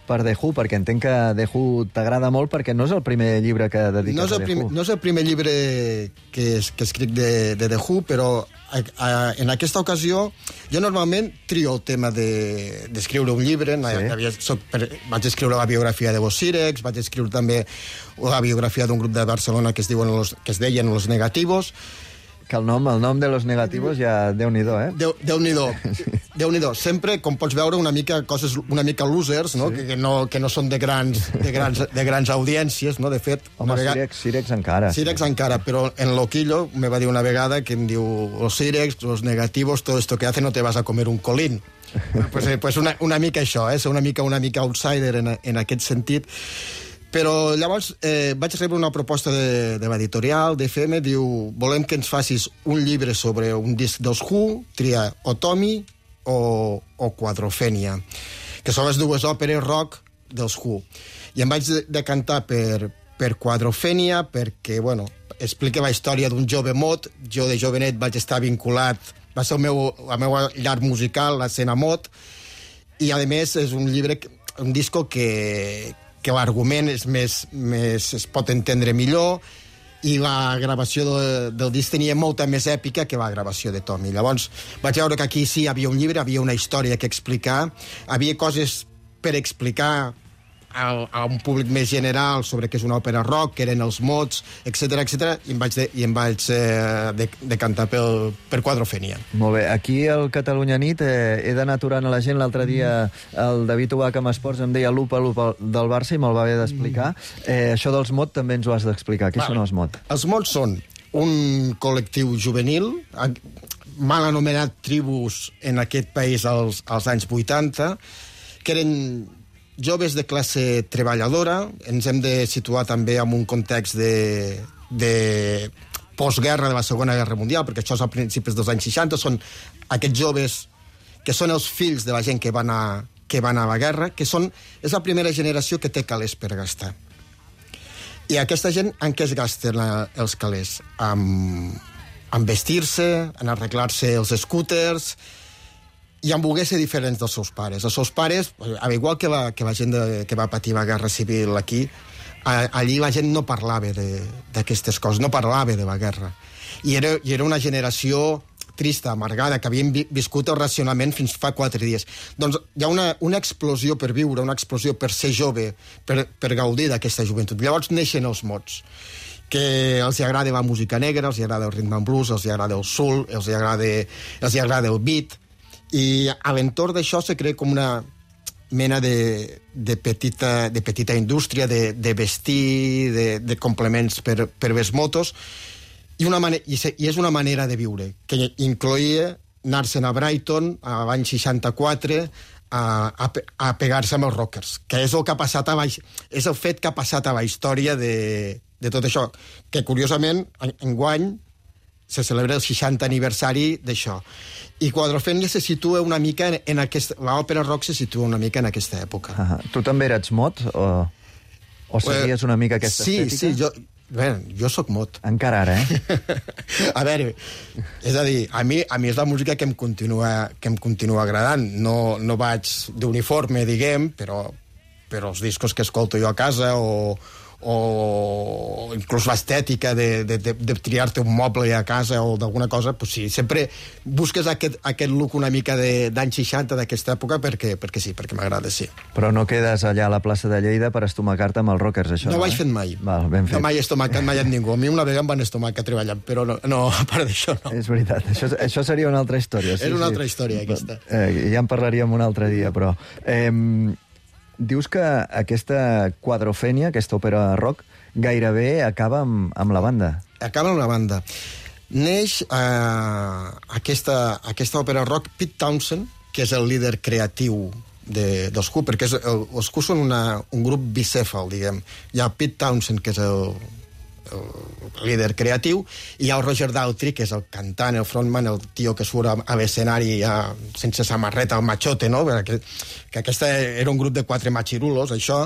[SPEAKER 1] per The Who, perquè entenc que The Who t'agrada molt, perquè no és el primer llibre que dediques
[SPEAKER 26] no
[SPEAKER 1] a The
[SPEAKER 26] primer,
[SPEAKER 1] Who.
[SPEAKER 26] No és el primer llibre que, es, que escric de, de The Who, però a, a, en aquesta ocasió jo normalment trio el tema d'escriure de, un llibre. Sí. Havia, soc, per, vaig escriure la biografia de Vos Sirex, vaig escriure també la biografia d'un grup de Barcelona que es, diuen los, que es deien Los Negativos.
[SPEAKER 1] Que el nom, el nom de Los Negativos ja Déu-n'hi-do, eh?
[SPEAKER 26] Déu, Déu-n'hi-do. Déu-n'hi-do. Sempre, com pots veure, una mica coses una mica losers, no? Sí. Que, que no, que no són de grans, de grans, de grans audiències, no? De fet...
[SPEAKER 1] Home, vegada... Sirex, Sirex encara.
[SPEAKER 26] Sirex sí. encara, però en Loquillo me va dir una vegada que em diu Los Sirex, Los Negativos, todo esto que hace no te vas a comer un colín. pues pues una, una mica això, eh? Una mica, una mica outsider en, en aquest sentit. Però llavors eh, vaig rebre una proposta de, de l'editorial, d'F M, diu, volem que ens facis un llibre sobre un disc dels Who, tria o Tommy o, o Quadrophenia, que són les dues òperes rock dels Who. I em vaig decantar per, per Quadrophenia perquè, bueno, explica la història d'un jove mod. Jo de jovenet vaig estar vinculat, va ser el meu, la meva llar musical, l'escena mod, i a més és un llibre, un disco que... que l'argument és més, més, es pot entendre millor, i la gravació de, del disc tenia molta més èpica que la gravació de Tommy. Llavors vaig veure que aquí sí hi havia un llibre, havia una història que explicar, havia coses per explicar a, a un públic més general sobre què és una òpera rock, que eren els mots, etcètera, etcètera, i em vaig, de, i em vaig eh, de, decantar pel, per Quadrophenia.
[SPEAKER 1] Molt bé. Aquí al Catalunya Nit eh, he d'anar aturant a la gent. L'altre dia el David Ubach amb Esports em deia lupa, lupa del Barça i me'l va haver d'explicar. Eh, això dels mots també ens ho has d'explicar. Què vale. Són els mots?
[SPEAKER 26] Els mots són un col·lectiu juvenil, mal anomenat tribus en aquest país als, als anys vuitanta, que eren joves de classe treballadora. Ens hem de situar també en un context de, de postguerra de la Segona Guerra Mundial, perquè això és a principis dels anys seixanta, són aquests joves que són els fills de la gent que van a, que van a la guerra, que són, és la primera generació que té calés per gastar. I aquesta gent en què es gasten els calés? En, en vestir-se, en arreglar-se els scooters, i en voler ser diferents dels seus pares. Els seus pares, al igual que la, que la gent de, que va patir la guerra civil aquí, a, allí la gent no parlava d'aquestes coses, no parlava de la guerra. I era, i era una generació trista, amargada, que havien vi, viscut el racionament fins fa quatre dies. Doncs hi ha una, una explosió per viure, una explosió per ser jove, per, per gaudir d'aquesta joventut. Llavors neixen els mots, que els agrada la música negra, els agrada el rhythm and blues, els agrada el soul, els agrada, els agrada el beat, i a l'entorn d'això se crea com una mena de, de, petita, de petita indústria de, de vestir, de, de complements per, per les motos, i, una mane- i, se, i és una manera de viure que incloïa anar-se'n a Brighton a l'any seixanta-quatre a, a, a pegar-se amb els rockers, que és el que ha passat a la, és el fet que ha passat a la història de, de tot això, que curiosament enguany se celebra el seixantè aniversari d'això. I Quadrophenia se situa una mica en, en aquesta... L'òpera rock se situa una mica en aquesta època.
[SPEAKER 1] Ah, tu també eres mod? O, o seguies una mica aquesta
[SPEAKER 26] sí,
[SPEAKER 1] estètica?
[SPEAKER 26] Sí, sí, jo... Bé, jo sóc mod.
[SPEAKER 1] Encara ara, eh?
[SPEAKER 26] A veure, és a dir, a mi, a mi és la música que em continua, que em continua agradant. No, no vaig d'uniforme, diguem, però, però els discos que escolto jo a casa o... o inclús l'estètica de, de, de, de triar-te un moble a casa o d'alguna cosa, pues sí, sempre busques aquest, aquest look una mica d'anys seixanta d'aquesta època perquè, perquè sí, perquè m'agrada, sí.
[SPEAKER 1] Però no quedes allà a la plaça de Lleida per estomacar-te amb els rockers, això,
[SPEAKER 26] no? No ho
[SPEAKER 1] eh?
[SPEAKER 26] vaig fet mai.
[SPEAKER 1] Val, ben fet.
[SPEAKER 26] No mai he estomacat mai amb ningú. A mi una vegada em van estomacar treballant, però no, no a part d'això no.
[SPEAKER 1] És veritat, això, això seria una altra història. Sí,
[SPEAKER 26] és una
[SPEAKER 1] sí.
[SPEAKER 26] altra història, aquesta.
[SPEAKER 1] Eh, ja en parlaríem un altre dia, però... Eh, dius que aquesta Quadrophenia, aquesta òpera rock, gairebé acaba amb, amb la banda.
[SPEAKER 26] Acaba amb la banda. Neix eh, aquesta, aquesta òpera rock, Pete Townshend, que és el líder creatiu de, dels Who, perquè és, el, els Who són una, un grup bicèfal, diguem. Hi ha Pete Townshend, que és el, el líder creatiu, i hi ha el Roger Daltrey, que és el cantant, el frontman, el tio que surt a, a l'escenari ja, sense samarreta, el machote, no? Que, que aquesta era un grup de quatre machirulos, això.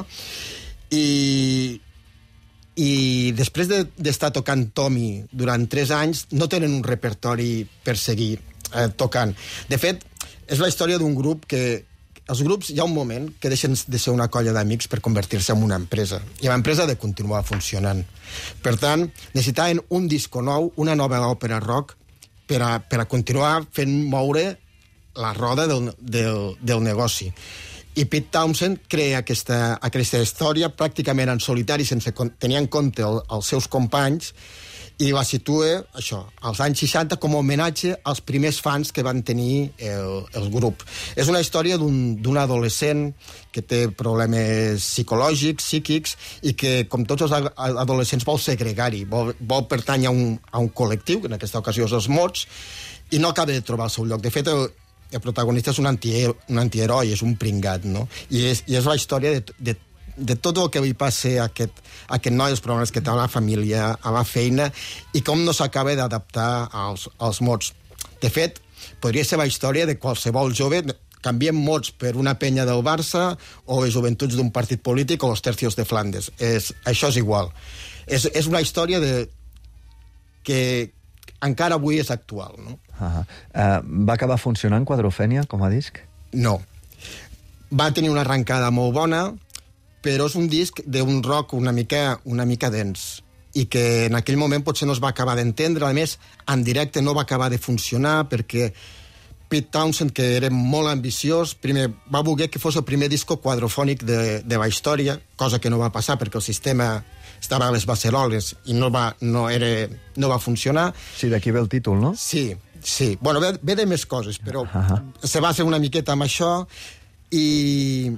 [SPEAKER 26] I, i després d'estar de, tocant Tommy durant tres anys, no tenen un repertori per seguir eh, tocant. De fet, és la història d'un grup que els grups hi ha un moment que deixen de ser una colla d'amics per convertir-se en una empresa. I l'empresa ha de continuar funcionant. Per tant, necessitaven un disco nou, una nova òpera rock, per a, per a continuar fent moure la roda del, del, del negoci. I Pete Townshend crea aquesta, aquesta història pràcticament en solitari, sense tenir en compte el, els seus companys, i la situa, això, als anys seixanta com a homenatge als primers fans que van tenir el, el grup. És una història d'un adolescent que té problemes psicològics, psíquics, i que, com tots els adolescents, vol segregar-hi, vol, vol pertànyer a un, a un col·lectiu, que en aquesta ocasió és els mots, i no acaba de trobar el seu lloc. De fet, el, el protagonista és un, anti, un antiheroi, és un pringat, no? I és, i és la història de, de de tot el que li passa a aquest, a aquest noi, els problemes que té a la família, a la feina, i com no s'acaba d'adaptar als, als mots. De fet, podria ser la història de qualsevol jove, canviem mots per una penya del Barça o les joventuts d'un partit polític o els tercios de Flandes. És, això és igual. És, és una història de, que encara avui és actual, no?
[SPEAKER 1] Uh -huh. uh, va acabar funcionant Quadrofènia com a disc?
[SPEAKER 26] No. Va tenir una arrencada molt bona, però és un disc d'un rock una mica, una mica dens, i que en aquell moment potser no es va acabar d'entendre. A més, en directe no va acabar de funcionar, perquè Pete Townshend, que era molt ambiciós, primer va voler que fos el primer disco quadrofònic de, de la història, cosa que no va passar perquè el sistema estava a les beceroles i no va, no era, no va funcionar.
[SPEAKER 1] Sí, d'aquí ve el títol, no?
[SPEAKER 26] Sí, sí. Bueno, ve, ve de més coses, però uh -huh. se va fer una miqueta amb això, i...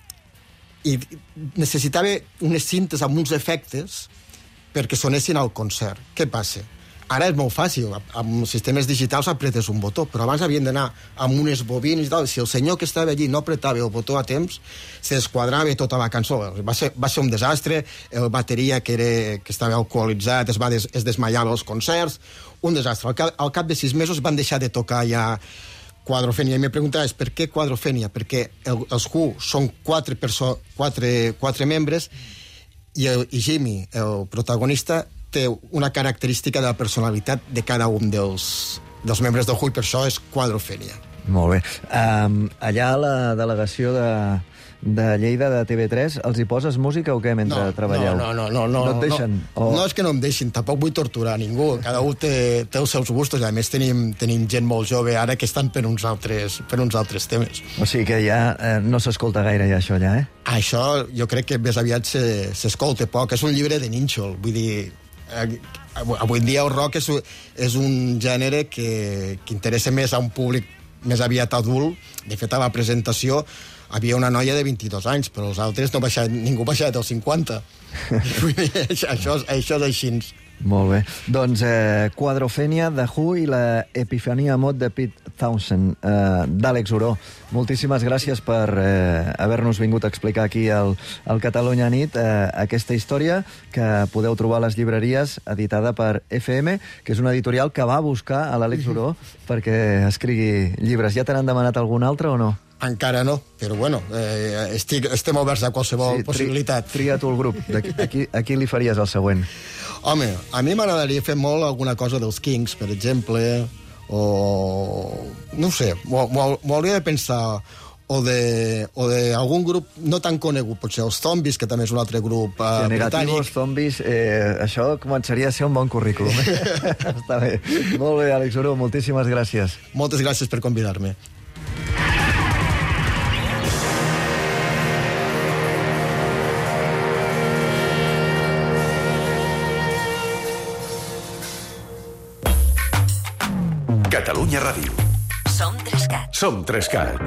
[SPEAKER 26] i necessitava unes cintes amb uns efectes perquè sonessin al concert. Què passa? Ara és molt fàcil, amb sistemes digitals apretes un botó, però abans havien d'anar amb unes bobines i tal. Si el senyor que estava allí no apretava el botó a temps, se desquadrava tota la cançó. Va ser, va ser un desastre, el bateria que, era, que estava alcoholitzat es, va des, es desmaiava als concerts, un desastre. Al cap, al cap de sis mesos van deixar de tocar ja Quadrofènia, i me preguntaves per què Quadrofènia? Perquè el, els Who són quatre, perso quatre, quatre membres, i, el, i Jimmy, el protagonista, té una característica de la personalitat de cada un dels, dels membres del Who, i per això és Quadrofènia.
[SPEAKER 1] Molt bé. Um, allà a la delegació de, de Lleida de T V tres, els hi poses música o què mentre
[SPEAKER 26] no,
[SPEAKER 1] treballeu?
[SPEAKER 26] No, no, no, no.
[SPEAKER 1] No et deixen?
[SPEAKER 26] No, o... no és que no em deixin, tampoc vull torturar ningú. Cada un té, té els seus gustos, i a més tenim, tenim gent molt jove ara que estan per uns altres, per uns altres temes.
[SPEAKER 1] O sigui que ja eh, no s'escolta gaire ja això allà, eh?
[SPEAKER 26] Això jo crec que més aviat s'escolta poc. És un llibre de nínxol, vull dir... Eh, avui en dia el rock és, és un gènere que, que interessa més a un públic més aviat adult. De fet, a la presentació havia una noia de vint-i-dos anys, però els altres no baixat, ningú ha baixat dels cinquanta. això, això és així.
[SPEAKER 1] Molt bé. Doncs eh, Quadrofènia, The Who i la Epifania Mod de Pete Townshend, eh, d'Àlex Oró. Moltíssimes gràcies per eh, haver-nos vingut a explicar aquí al, al Catalunya Nit eh, aquesta història que podeu trobar a les llibreries, editada per F M, que és una editorial que va buscar a l'Àlex Oró perquè escrigui llibres. Ja te n'han demanat algun altre o no?
[SPEAKER 26] Encara no, però bueno, eh, estic, estem oberts a qualsevol sí, possibilitat.
[SPEAKER 1] Tri, tria tu el grup. Aquí, aquí li faries el següent.
[SPEAKER 26] Home, a mi m'agradaria fer molt alguna cosa dels Kings, per exemple, o... no ho sé, m'ho hauria de pensar, o de, o de algun grup no tan conegut, potser els Zombies, que també és un altre grup uh,
[SPEAKER 1] sí,
[SPEAKER 26] britànic.
[SPEAKER 1] Negativos, Zombies, eh, això començaria a ser un bon currículum. Està bé. Molt bé, Àlex Oró, moltíssimes gràcies.
[SPEAKER 26] Moltes gràcies per convidar-me.
[SPEAKER 20] Catalunya Ràdio.
[SPEAKER 23] Som Trescat.
[SPEAKER 20] Som Trescat.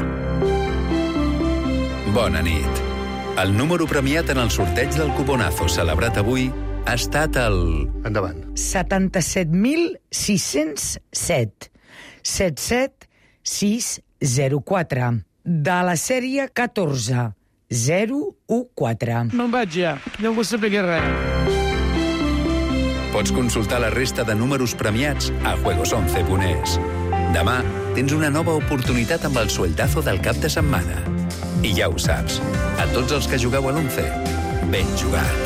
[SPEAKER 3] Bona nit. El número premiat en el sorteig del cuponazo celebrat avui ha estat el...
[SPEAKER 26] Endavant.
[SPEAKER 4] setanta-set mil sis-cents set. set set sis zero quatre. De la sèrie catorze zero u quatre.
[SPEAKER 5] Me'n vaig ja. No vull saber res.
[SPEAKER 3] Pots consultar la resta de números premiats a juegos once punt es. Demà tens una nova oportunitat amb el sueldazo del cap de setmana. I ja ho saps, a tots els que jugueu a l'once, ben jugat.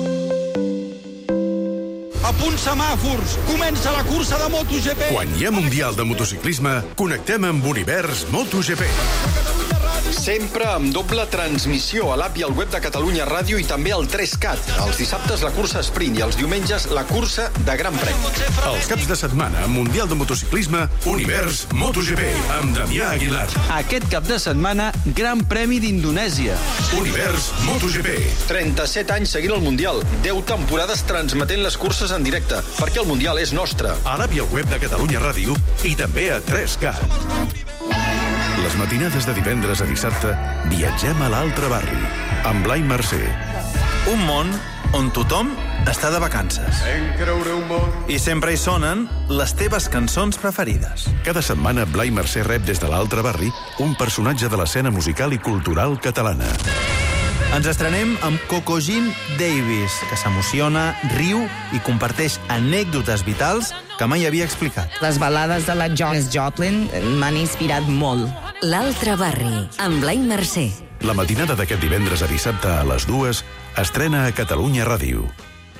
[SPEAKER 6] A punt semàfors, comença la cursa de MotoGP.
[SPEAKER 20] Quan hi ha Mundial de Motociclisme, connectem amb Univers MotoGP.
[SPEAKER 7] Sempre amb doble transmissió a l'app i al web de Catalunya Ràdio i també al tres cat. Els dissabtes la cursa sprint i els diumenges la cursa de Gran Premi.
[SPEAKER 20] Els caps de setmana, Mundial de Motociclisme, Univers MotoGP, amb Damià Aguilar.
[SPEAKER 6] Aquest cap de setmana, Gran Premi d'Indonèsia.
[SPEAKER 20] Univers MotoGP.
[SPEAKER 7] trenta-set anys seguint el Mundial, deu temporades transmetent les curses en directe, perquè el Mundial és nostre.
[SPEAKER 20] A l'app i al web de Catalunya Ràdio i també a tres cat. Les matinades de divendres a dissabte viatgem a l'altre barri, amb Blai Mercè.
[SPEAKER 8] Un món on tothom està de vacances. I sempre hi sonen les teves cançons preferides.
[SPEAKER 20] Cada setmana Blai Mercè rep des de l'altre barri un personatge de l'escena musical i cultural catalana.
[SPEAKER 8] Ens estrenem amb Cocogin Davis, que s'emociona, riu i comparteix anècdotes vitals que mai havia explicat.
[SPEAKER 9] Les balades de la Janis Joplin m'han inspirat molt.
[SPEAKER 2] L'altre barri, amb Blai Mercè.
[SPEAKER 20] La matinada d'aquest divendres a dissabte a les dues estrena a Catalunya Ràdio.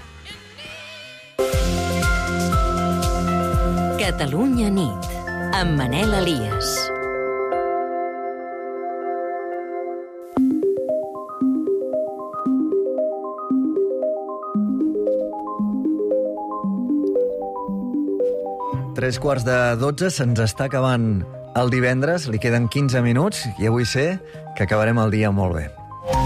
[SPEAKER 2] Catalunya nit, amb Manel Elias.
[SPEAKER 1] Tres quarts de dotze, se'ns està acabant el divendres, li queden quinze minuts i avui sé que acabarem el dia molt bé.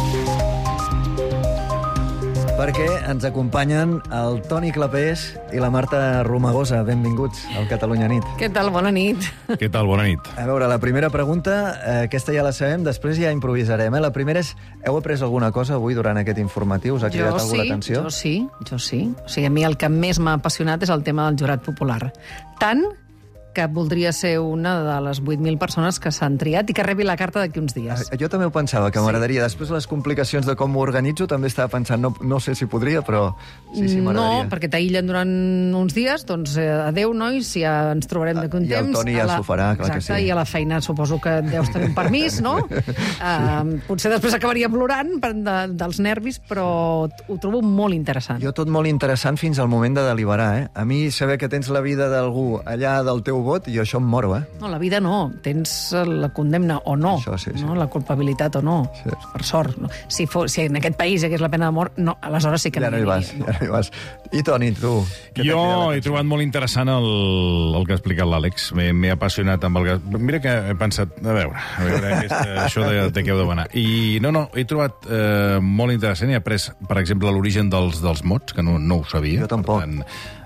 [SPEAKER 1] Perquè ens acompanyen el Toni Clapés i la Marta Romagosa. Benvinguts al Catalunya Nit.
[SPEAKER 10] Què tal? Bona nit.
[SPEAKER 14] Què tal? Bona nit.
[SPEAKER 1] A veure, la primera pregunta, eh, aquesta ja la sabem, després ja improvisarem. Eh? La primera és, heu après alguna cosa avui durant aquest informatiu? Us ha cridat
[SPEAKER 10] jo
[SPEAKER 1] alguna
[SPEAKER 10] sí,
[SPEAKER 1] atenció?
[SPEAKER 10] Jo sí, jo sí. O sigui, a mi el que més m'ha apassionat és el tema del jurat popular. Tant que voldria ser una de les vuit mil persones que s'han triat i que rebi la carta d'aquí uns dies.
[SPEAKER 1] Jo també ho pensava, que m'agradaria. Després les complicacions de com m'ho organitzo, també estava pensant, no, no sé si podria, però sí, sí, m'agradaria.
[SPEAKER 10] No, perquè t'aïllen durant uns dies, doncs eh, adeu, nois, ja ens trobarem d'aquí un
[SPEAKER 1] I el
[SPEAKER 10] temps.
[SPEAKER 1] Toni ja
[SPEAKER 10] la...
[SPEAKER 1] s'ho farà, clar
[SPEAKER 10] Exacte,
[SPEAKER 1] que sí.
[SPEAKER 10] I a la feina suposo que deus tenir un permís, no? sí. uh, potser després acabaria plorant per, de, dels nervis, però ho trobo molt interessant.
[SPEAKER 1] Jo tot molt interessant fins al moment de deliberar, eh? A mi saber que tens la vida d'algú allà del teu vot, i això em moro, eh?
[SPEAKER 10] No, la vida no. Tens la condemna o no.
[SPEAKER 1] Això, sí, sí.
[SPEAKER 10] No? La culpabilitat o no. Sí. Per sort. No? Si, fos, si en aquest país hi hagués la pena de mort, no, aleshores sí que
[SPEAKER 1] ja
[SPEAKER 10] no
[SPEAKER 1] hi vas,
[SPEAKER 10] no.
[SPEAKER 1] ja no hi vas. I Toni, tu?
[SPEAKER 14] Jo he trobat molt interessant el, el que ha explicat l'Àlex. M'he apassionat amb el que... Mira que he pensat, a veure, a veure aquesta, això de, de què heu de venir. I no, no, he trobat eh, molt interessant i he après, per exemple, l'origen dels, dels mots, que no, no ho sabia.
[SPEAKER 1] Jo tampoc.
[SPEAKER 14] Per tant,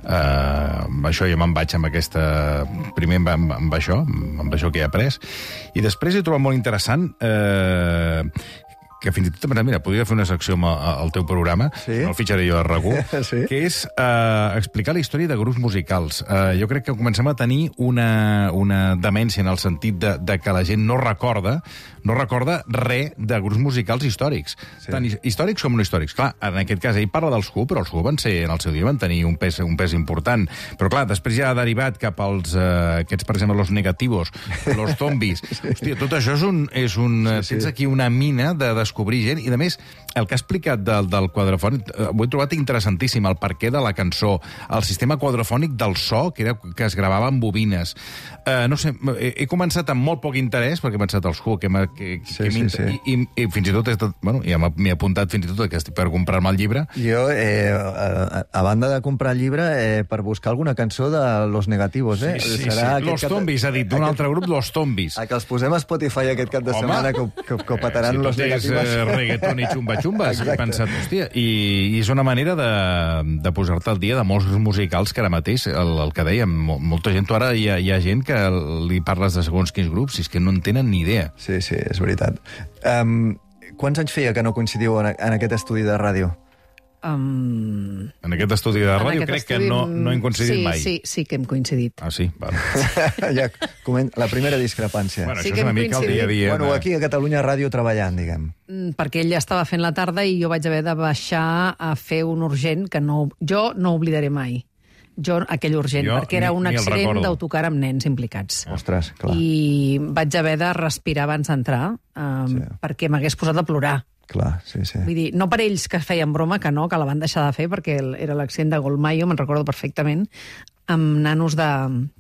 [SPEAKER 14] Uh, amb això ja me'n vaig amb aquesta... Primer amb, amb, amb això, amb això que he après. I després he trobat molt interessant eh, que fins i tot, mira, podria fer una secció amb el teu programa, sí? No el fitxaré jo a RAC u, sí? Que és eh, explicar la història de grups musicals. Eh, jo crec que comencem a tenir una, una demència en el sentit de, de que la gent no recorda no recorda res de grups musicals històrics. Sí. Tant històrics com no històrics. Clar, en aquest cas, ell parla dels Who, però els Who van ser, en el seu dia van tenir un pes, un pes important. Però clar, després ja ha derivat cap als, eh, aquests, per exemple, los negativos, los zombies. Sí. Hòstia, tot això és un... És un sí, sí. Tens aquí una mina de descobrir gent, i a més, el que ha explicat del, del quadrofònic, eh, ho he trobat interessantíssim, el perquè de la cançó, el sistema quadrofònic del so, que, era, que es gravava amb bobines. Eh, no sé, he, he començat amb molt poc interès, perquè he pensat als Who, que m'ha Que,
[SPEAKER 1] sí,
[SPEAKER 14] que
[SPEAKER 1] sí, sí.
[SPEAKER 14] I, i, i fins i tot, estat, bueno, ja m'he apuntat fins i tot que estic per comprar-me el llibre.
[SPEAKER 1] Jo, eh, a, a banda de comprar el llibre, eh, per buscar alguna cançó de Los Negativos, eh?
[SPEAKER 14] Sí, sí, Serà sí. Los cap... Zombies, ha dit d'un aquest... altre grup, Los Zombies.
[SPEAKER 1] A que els posem a Spotify aquest cap de Home, setmana, que, que, que ho petaran
[SPEAKER 14] si
[SPEAKER 1] Los Negativos.
[SPEAKER 14] Si tot és uh, reggaeton i xumba-xumba, he pensat, hòstia, i, i és una manera de, de posar-te al dia de molts musicals que ara mateix, el, el que dèiem, molta gent, tu ara hi ha, hi ha gent que li parles de segons quins grups i és que no en tenen ni idea.
[SPEAKER 1] Sí, sí, és veritat. Um, quants anys feia que no coincidiu en, en aquest estudi de ràdio?
[SPEAKER 10] Um...
[SPEAKER 14] En aquest estudi de ràdio crec estudi... que no, no hem coincidit
[SPEAKER 10] sí,
[SPEAKER 14] mai.
[SPEAKER 10] Sí, sí que hem coincidit.
[SPEAKER 14] Ah, sí? Vale.
[SPEAKER 1] Ja, coment... La primera discrepància.
[SPEAKER 14] Bueno,
[SPEAKER 10] sí
[SPEAKER 14] això és una mica el dia a dia.
[SPEAKER 1] Bueno, aquí a Catalunya Ràdio treballant, diguem.
[SPEAKER 10] Perquè ell ja estava fent la tarda i jo vaig haver de baixar a fer un urgent que no, jo no oblidaré mai. Jo, aquell urgent, jo, perquè era un accident d'autocar amb nens implicats.
[SPEAKER 1] Ostres, clar.
[SPEAKER 10] I vaig haver de respirar abans d'entrar, um, sí. perquè m'hagués posat a plorar.
[SPEAKER 1] Clar, sí, sí.
[SPEAKER 10] Vull dir, no per ells que feien broma, que no, que la van deixar de fer, perquè era l'accident de Golmayo, me'n recordo perfectament, amb nanos de,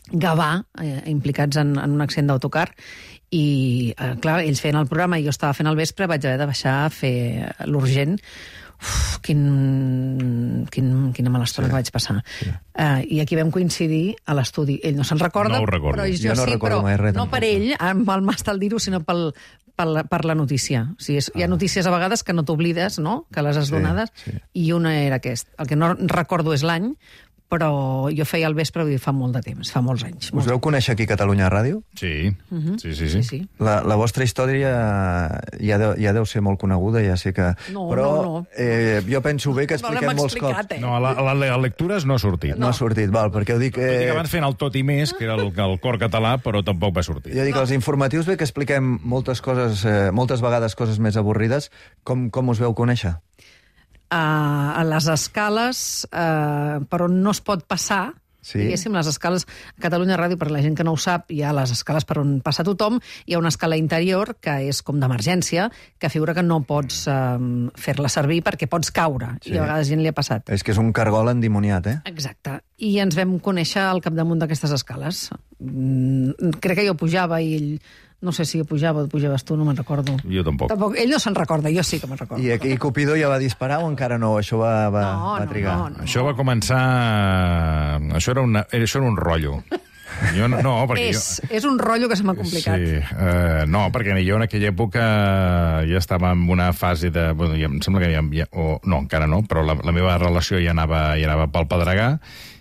[SPEAKER 10] Gavà, eh, implicats en, en un accident d'autocar, i, eh, clar, ells feien el programa i jo estava fent el vespre, vaig haver de baixar a fer l'urgent. Uf, quin, quin, quina mala estona sí, que vaig passar. Sí. Uh, I aquí vam coincidir a l'estudi. Ell no se'n recorda,
[SPEAKER 14] no ho recordo.
[SPEAKER 10] però jo,
[SPEAKER 1] jo no
[SPEAKER 10] sí,
[SPEAKER 1] recordo
[SPEAKER 10] però
[SPEAKER 1] mai res,
[SPEAKER 10] no
[SPEAKER 1] tampoc.
[SPEAKER 10] per ell, amb el mal dir-ho, sinó pel, per, la, per la notícia. O sigui, és, ah. Hi ha notícies a vegades que no t'oblides, no?, que les has
[SPEAKER 1] sí,
[SPEAKER 10] donades,
[SPEAKER 1] sí.
[SPEAKER 10] I una era aquest. El que no recordo és l'any, però jo feia el vespre, vull dir, fa molt de temps, fa molts anys.
[SPEAKER 1] Us
[SPEAKER 10] molts
[SPEAKER 1] veu conèixer aquí a Catalunya Ràdio?
[SPEAKER 14] Sí,
[SPEAKER 10] uh-huh.
[SPEAKER 14] sí, sí. sí.
[SPEAKER 10] sí, sí.
[SPEAKER 1] La, la vostra història ja deu, ja deu ser molt coneguda, ja sé que...
[SPEAKER 10] No,
[SPEAKER 1] però
[SPEAKER 10] no, no.
[SPEAKER 1] Eh, jo penso bé que expliquem molts cops.
[SPEAKER 10] Eh?
[SPEAKER 14] No, a, la, a les lectures no ha sortit.
[SPEAKER 1] No, no ha sortit, val, perquè ho dic... Eh...
[SPEAKER 14] Ho dic abans fent el tot i més, que era el, el cor català, però tampoc va sortir.
[SPEAKER 1] Jo dic, als informatius bé que expliquem moltes coses, eh, moltes vegades coses més avorrides. Com, com us veu conèixer?
[SPEAKER 10] Uh, a les escales, uh, per on no es pot passar, sí. Diguéssim, les escales a Catalunya Ràdio, per la gent que no ho sap, hi ha les escales per on passa tothom, hi ha una escala interior que és com d'emergència, que figura que no pots um, fer-la servir perquè pots caure, sí. I a vegades gent li ha passat.
[SPEAKER 1] És que és un cargol endimoniat, eh?
[SPEAKER 10] Exacte. I ens vam conèixer al capdamunt d'aquestes escales. Mm, crec que jo pujava i ell... No sé si jo pujava o pujaves tu, no me'n recordo.
[SPEAKER 14] Jo tampoc.
[SPEAKER 10] tampoc. Ell no se'n recorda, jo sí que me'n recordo.
[SPEAKER 1] I aquí Cupido ja va disparar o encara no? Això va, va,
[SPEAKER 10] no,
[SPEAKER 1] va trigar?
[SPEAKER 10] No, no, no.
[SPEAKER 14] Això va començar... Això era, una... Això era un rotllo. Jo no, no, perquè
[SPEAKER 10] és,
[SPEAKER 14] jo...
[SPEAKER 10] és un rotllo que se m'ha complicat.
[SPEAKER 14] Sí, uh, no, perquè jo en aquella època ja estava en una fase de... Bueno, ja, em sembla que ja... ja o, no, encara no, però la, la meva relació ja anava, ja anava pel pedregar,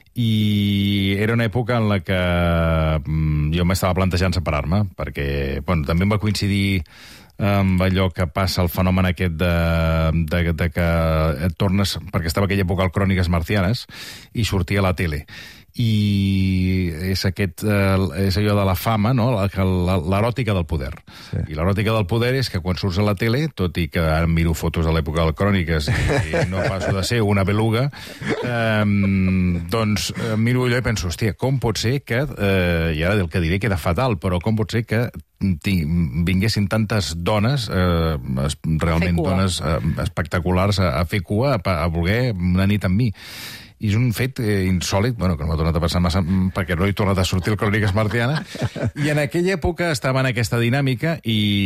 [SPEAKER 14] i era una època en la que mm, jo m'estava plantejant separar-me, perquè bueno, també em va coincidir amb allò que passa, el fenomen aquest de, de, de que et tornes... Perquè estava aquella època al Cròniques Marcianes i sortia a la tele. I és, aquest, eh, és allò de la fama, no? L'eròtica del poder. Sí. I l'eròtica del poder és que quan surts a la tele, tot i que ara miro fotos de l'època del Cròniques i no passo de ser una beluga, eh, doncs miro allò i penso, hòstia, com pot ser que, eh, i ara el que diré queda fatal, però com pot ser que vinguessin tantes dones, eh, realment dones eh, espectaculars, a, a fer cua, a, a voler una nit amb mi. I és un fet eh, insòlit, bueno, que no m'ha tornat a passar massa, perquè no he tornat a sortir el Cròniques Marciana, i en aquella època estava en aquesta dinàmica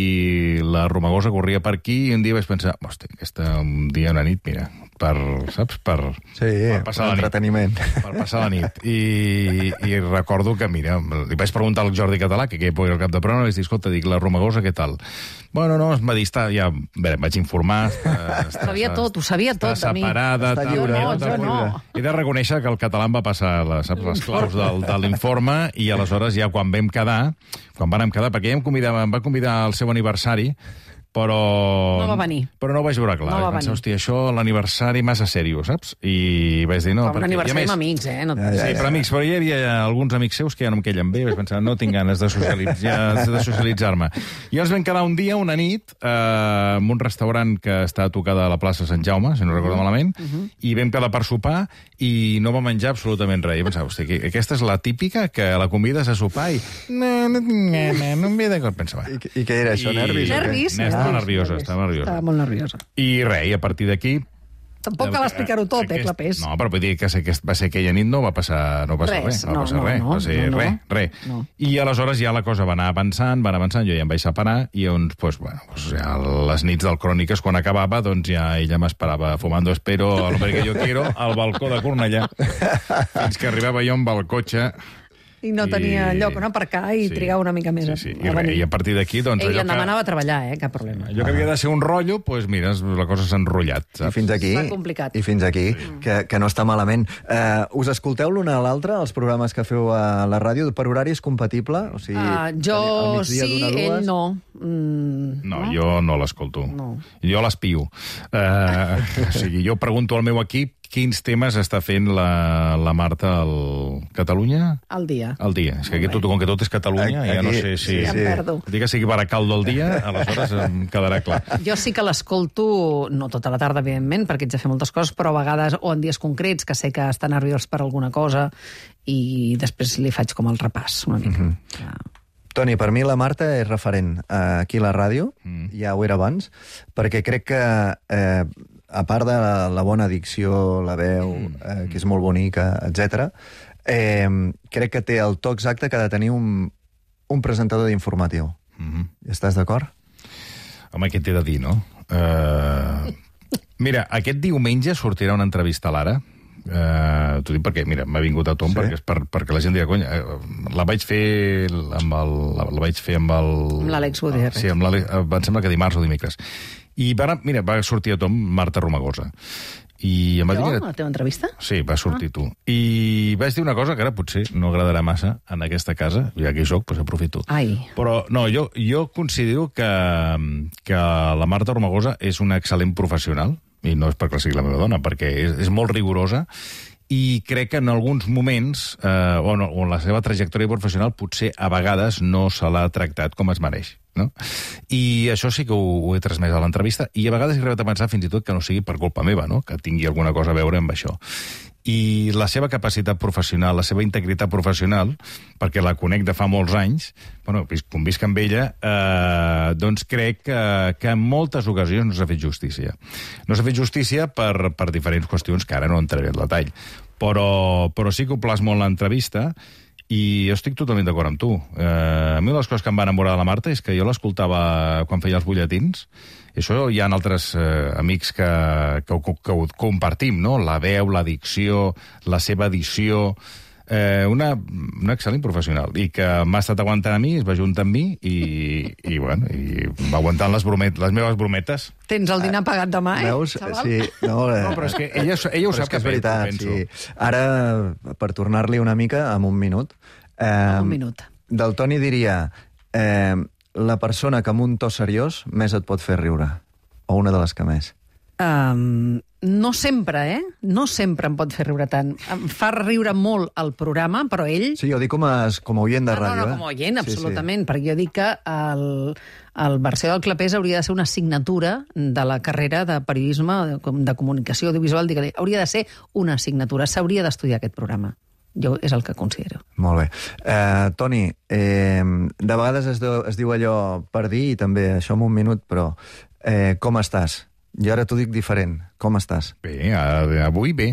[SPEAKER 14] i la Romagosa corria per aquí i un dia vaig pensar, hòstia, aquesta un dia, una nit, mira, per, saps, per,
[SPEAKER 1] sí,
[SPEAKER 14] per passar la nit. Per passar la nit. I, i recordo que, mira, li vaig preguntar al Jordi Català, que aquella època era el cap de prova, i vaig dir, escolta, dic, la Romagosa, què tal? Bueno, no, es va dir, està, ja, bé, em vaig informar. Està,
[SPEAKER 10] està, sabia tot, ho sabia tot,
[SPEAKER 14] està separada,
[SPEAKER 10] està lliure. Jo no, jo no.
[SPEAKER 14] He de reconèixer que el català em va passar les, saps, les claus del, de l'informe i aleshores ja quan vam quedar, quan vam quedar, perquè ja em, convidava, em va convidar al seu aniversari, però...
[SPEAKER 10] No va venir.
[SPEAKER 14] Però no ho vaig veure clar.
[SPEAKER 10] No va
[SPEAKER 14] pensar, hòstia, això, l'aniversari massa sèrio, saps? I vaig dir, no...
[SPEAKER 10] Com un aniversari amb amics, eh? No...
[SPEAKER 14] Ja, ja, ja. Sí, però amics, però hi havia alguns amics seus que ja no em queien bé, vaig pensar, no tinc ganes de, socialitzar, de socialitzar-me. I ens vam quedar un dia, una nit, eh, en un restaurant que està a tocar de la plaça Sant Jaume, si no recordo malament, uh -huh. i vam quedar per sopar i no va menjar absolutament res. I pensava, hòstia, aquesta és la típica que la convides a sopar i... No, no, no, no, no em ve d'acord, pensava.
[SPEAKER 1] I, I què era això, nervis?
[SPEAKER 10] Nervis?
[SPEAKER 14] Estava nerviosa, estava nerviosa.
[SPEAKER 10] Estava molt nerviosa.
[SPEAKER 14] I res, i a partir d'aquí...
[SPEAKER 10] Tampoc cal explicar-ho tot, aquest, eh, Clapés?
[SPEAKER 14] No, però vull dir que va ser aquella nit, no va passar, no va passar res. No va passar
[SPEAKER 10] no,
[SPEAKER 14] res,
[SPEAKER 10] no,
[SPEAKER 14] va ser
[SPEAKER 10] no,
[SPEAKER 14] res,
[SPEAKER 10] no,
[SPEAKER 14] res.
[SPEAKER 10] No.
[SPEAKER 14] I aleshores ja la cosa va anar avançant, va anar avançant, jo ja em vaig separar, i doncs, pues, bueno, pues, ja les nits del Cròniques, quan acabava, doncs ja ella m'esperava fumando espero, al hombre que yo quiero, al balcó de Cornellà, fins que arribava jo amb el cotxe...
[SPEAKER 10] I no tenia I... lloc on aparcar i sí, trigava una mica més.
[SPEAKER 14] Sí, sí. I, re, I a partir d'aquí... Doncs,
[SPEAKER 10] ell
[SPEAKER 14] allò
[SPEAKER 10] em demanava que... treballar, eh? Cap problema.
[SPEAKER 14] Allò que havia de ser un rotllo, doncs mira, la cosa s'ha enrotllat. Saps?
[SPEAKER 1] I fins aquí...
[SPEAKER 10] S'ha complicat.
[SPEAKER 1] I fins aquí, sí. que, que no està malament. Uh, us escolteu l'una a l'altra, els programes que feu a la ràdio, per horari és compatible? O sigui,
[SPEAKER 10] uh, jo sí, ell no.
[SPEAKER 14] Mm, no, no, jo no l'escolto. No. Jo l'espio. Uh, o sigui, jo pregunto al meu equip quins temes està fent la, la Marta al Catalunya?
[SPEAKER 10] Al dia.
[SPEAKER 14] Al dia. És que aquí tot, com que tot és Catalunya, aquí, ja no sé si...
[SPEAKER 10] Sí, sí. Em perdo.
[SPEAKER 14] Dic que sigui Baracaldo al dia, aleshores em quedarà clar.
[SPEAKER 10] Jo sí que l'escolto, no tota la tarda, evidentment, perquè ets de fer moltes coses, però a vegades, o en dies concrets, que sé que està nerviós per alguna cosa, i després li faig com el repàs, una mica. Mm -hmm. ja.
[SPEAKER 1] Toni, per mi la Marta és referent aquí a la ràdio, mm. ja ho era abans, perquè crec que... Eh, a part de la, la bona dicció, la veu, eh, que és molt bonica, etcètera, Eh, crec que té el to exacte que ha de tenir un, un presentador d'informatiu.
[SPEAKER 14] Mm-hmm.
[SPEAKER 1] Estàs d'acord?
[SPEAKER 14] Home, què t'he de dir, no? Uh... Mira, aquest diumenge sortirà una entrevista a l'Ara. Uh, T'ho dic perquè, mira, m'ha vingut a tom, sí? perquè, per, perquè la gent dirà, conya, la vaig fer amb el... La, la vaig fer amb el...
[SPEAKER 10] Amb l'Àlex Gutiérrez.
[SPEAKER 14] Sí, amb l'Àlex, em sembla que dimarts o dimecres. I va, mira, va sortir a tom Marta Romagosa. I em va
[SPEAKER 10] jo,
[SPEAKER 14] dir...
[SPEAKER 10] a la teva entrevista?
[SPEAKER 14] Sí, va sortir ah. tu. I vaig dir una cosa que ara potser no agradarà massa en aquesta casa, ja que hi soc, doncs aprofito.
[SPEAKER 10] Ai.
[SPEAKER 14] Però no, jo, jo considero que, que la Marta Romagosa és una excel·lent professional, i no és perquè sigui la meva dona, perquè és, és molt rigorosa, i crec que en alguns moments, eh, o, no, o la seva trajectòria professional, potser a vegades no se l'ha tractat com es mereix. No? I això sí que ho, ho he transmès a l'entrevista, i a vegades he arribat a pensar fins i tot que no sigui per culpa meva, no? Que tingui alguna cosa a veure amb això. I la seva capacitat professional, la seva integritat professional, perquè la conec de fa molts anys, bueno, com visc amb ella, eh, doncs crec que, que en moltes ocasions no s'ha fet justícia. No s'ha fet justícia per, per diferents qüestions que ara no entraré en detall, però, però sí que ho plasmo en l'entrevista. I jo estic totalment d'acord amb tu. Eh, a mi una de les coses que em va enamorar de la Marta és que jo l'escoltava quan feia els butlletins, i això hi ha altres eh, amics que, que, ho, que ho compartim, no? La veu, la dicció, la seva edició... Eh, una, una excel·lent professional, i que m'ha estat aguantant a mi, es va juntar amb mi, i, i, bueno, i va aguantant les, bromet, les meves brometes.
[SPEAKER 10] Tens el dinar pagat demà, eh,
[SPEAKER 1] Veus?
[SPEAKER 10] xaval?
[SPEAKER 1] Sí, no, eh,
[SPEAKER 14] no, però és que ella, ella ho sap
[SPEAKER 1] que és
[SPEAKER 14] que
[SPEAKER 1] veritat,
[SPEAKER 14] penso.
[SPEAKER 1] sí. Ara, per tornar-li una mica, en un minut... Eh,
[SPEAKER 10] un minut.
[SPEAKER 1] Del Toni diria, eh, la persona que amb un to seriós més et pot fer riure, o una de les que més.
[SPEAKER 10] Um, no sempre, eh? No sempre em pot fer riure tant. Em fa riure molt el programa, però ell...
[SPEAKER 1] Sí, jo dic com a, com a oient de
[SPEAKER 10] ah,
[SPEAKER 1] ràdio.
[SPEAKER 10] No, no, com a oient,
[SPEAKER 1] eh?
[SPEAKER 10] absolutament, sí, sí. Perquè jo dic que el, el versió del Clapés hauria de ser una assignatura de la carrera de periodisme, de, de comunicació audiovisual, digue-li, hauria de ser una assignatura, s'hauria d'estudiar aquest programa. Jo és el que considero.
[SPEAKER 1] Molt bé. Eh, Toni, eh, de vegades es, de, es diu allò per dir, i també això en un minut, però eh, com estàs? Jo ara t'ho dic diferent. Com estàs?
[SPEAKER 14] Bé, avui bé.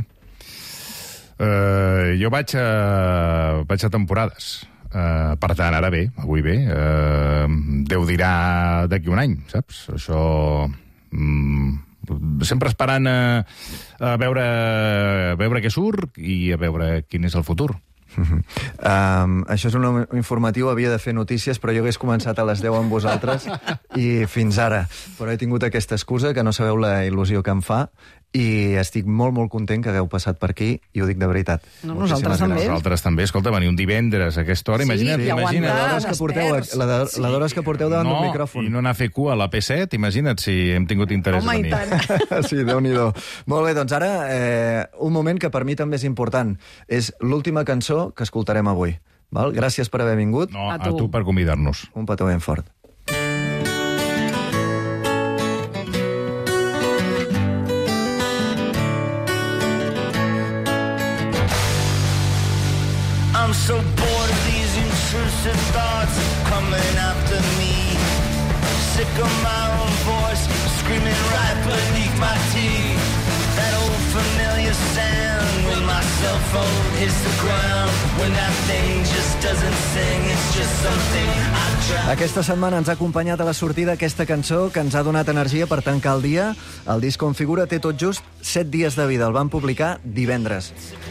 [SPEAKER 14] Uh, jo vaig a, vaig a temporades. Uh, per tant, ara bé, avui bé. Uh, Déu dirà d'aquí un any, saps? Això... Mm, sempre esperant a, a, veure, a veure què surt i a veure quin és el futur.
[SPEAKER 1] Uh-huh. Um, això és un informatiu, havia de fer notícies, però jo hagués començat a les deu amb vosaltres i fins ara. Però he tingut aquesta excusa, que no sabeu la il·lusió que em fa, i estic molt, molt content que hagueu passat per aquí, i ho dic de veritat.
[SPEAKER 10] No, nosaltres també.
[SPEAKER 14] Nosaltres també. Escolta, venir un divendres a aquesta hora,
[SPEAKER 10] sí,
[SPEAKER 14] imagina't.
[SPEAKER 10] i
[SPEAKER 14] imagina't.
[SPEAKER 10] aguantar,
[SPEAKER 1] l'hores que porteu, la de, sí. l'hores que porteu davant
[SPEAKER 14] no,
[SPEAKER 1] d'un micròfon.
[SPEAKER 14] I no anar a fer cua a la P set, imagina't si hem tingut interès
[SPEAKER 10] Home,
[SPEAKER 14] a venir.
[SPEAKER 10] Home,
[SPEAKER 1] sí, Déu-n'hi-do. Molt bé, doncs ara eh, un moment que per mi també és important. És l'última cançó que escoltarem avui. Val? Gràcies per haver vingut.
[SPEAKER 14] No, a tu, a tu per convidar-nos.
[SPEAKER 1] Un petó ben fort.
[SPEAKER 12] I'm so bored of these intrusive thoughts coming after me. Sick of my own voice screaming right beneath my teeth. That old familiar sound when my cell phone hits the ground. When that thing just doesn't sing, it's just something I try.
[SPEAKER 1] Aquesta setmana ens ha acompanyat a la sortida aquesta cançó que ens ha donat energia per tancar el dia. El disc Configura té tot just set dies de vida. El van publicar divendres.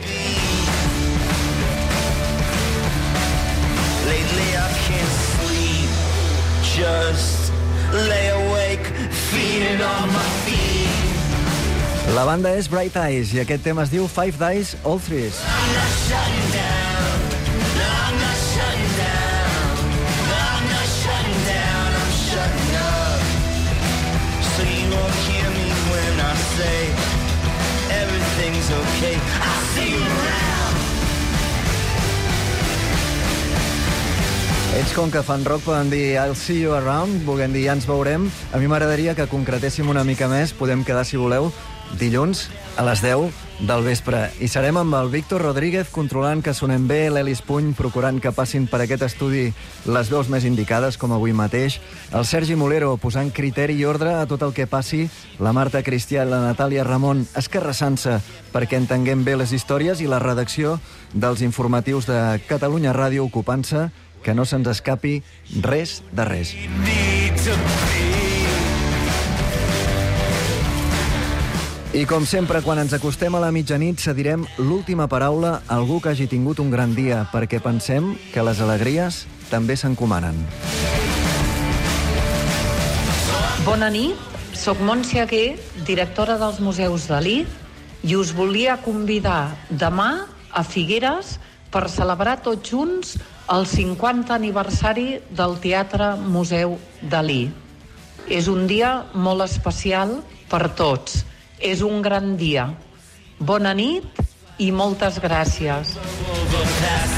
[SPEAKER 12] Just lay awake, feeding on my feet.
[SPEAKER 1] La banda és Bright Eyes i aquest tema es diu Five Dice, All Threes.
[SPEAKER 12] I'm not shutting down, no, I'm not shutting down, no, I'm not shutting down, I'm shutting up. So you won't hear me when I say everything's okay. I'll see you around.
[SPEAKER 1] Ells, com que fan rock, poden dir I'll see you around, volem dir ja ens veurem. A mi m'agradaria que concretéssim una mica més. Podem quedar, si voleu, dilluns a les deu del vespre. I serem amb el Víctor Rodríguez controlant que sonem bé, l'Elis Puny procurant que passin per aquest estudi les veus més indicades, com avui mateix, el Sergi Molero posant criteri i ordre a tot el que passi, la Marta Cristià i la Natàlia Ramon escarrassant-se perquè entenguem bé les històries i la redacció dels informatius de Catalunya Ràdio ocupant-se que no se'ns escapi res de res. I com sempre, quan ens acostem a la mitjanit, cedirem l'última paraula a algú que hagi tingut un gran dia, perquè pensem que les alegries també s'encomanen.
[SPEAKER 13] Bona nit, soc Montse Aguer, directora dels Museus Dalí, i us volia convidar demà a Figueres per celebrar tots junts el cinquanta aniversari del Teatre Museu Dalí. És un dia molt especial per tots. És un gran dia. Bona nit i moltes gràcies.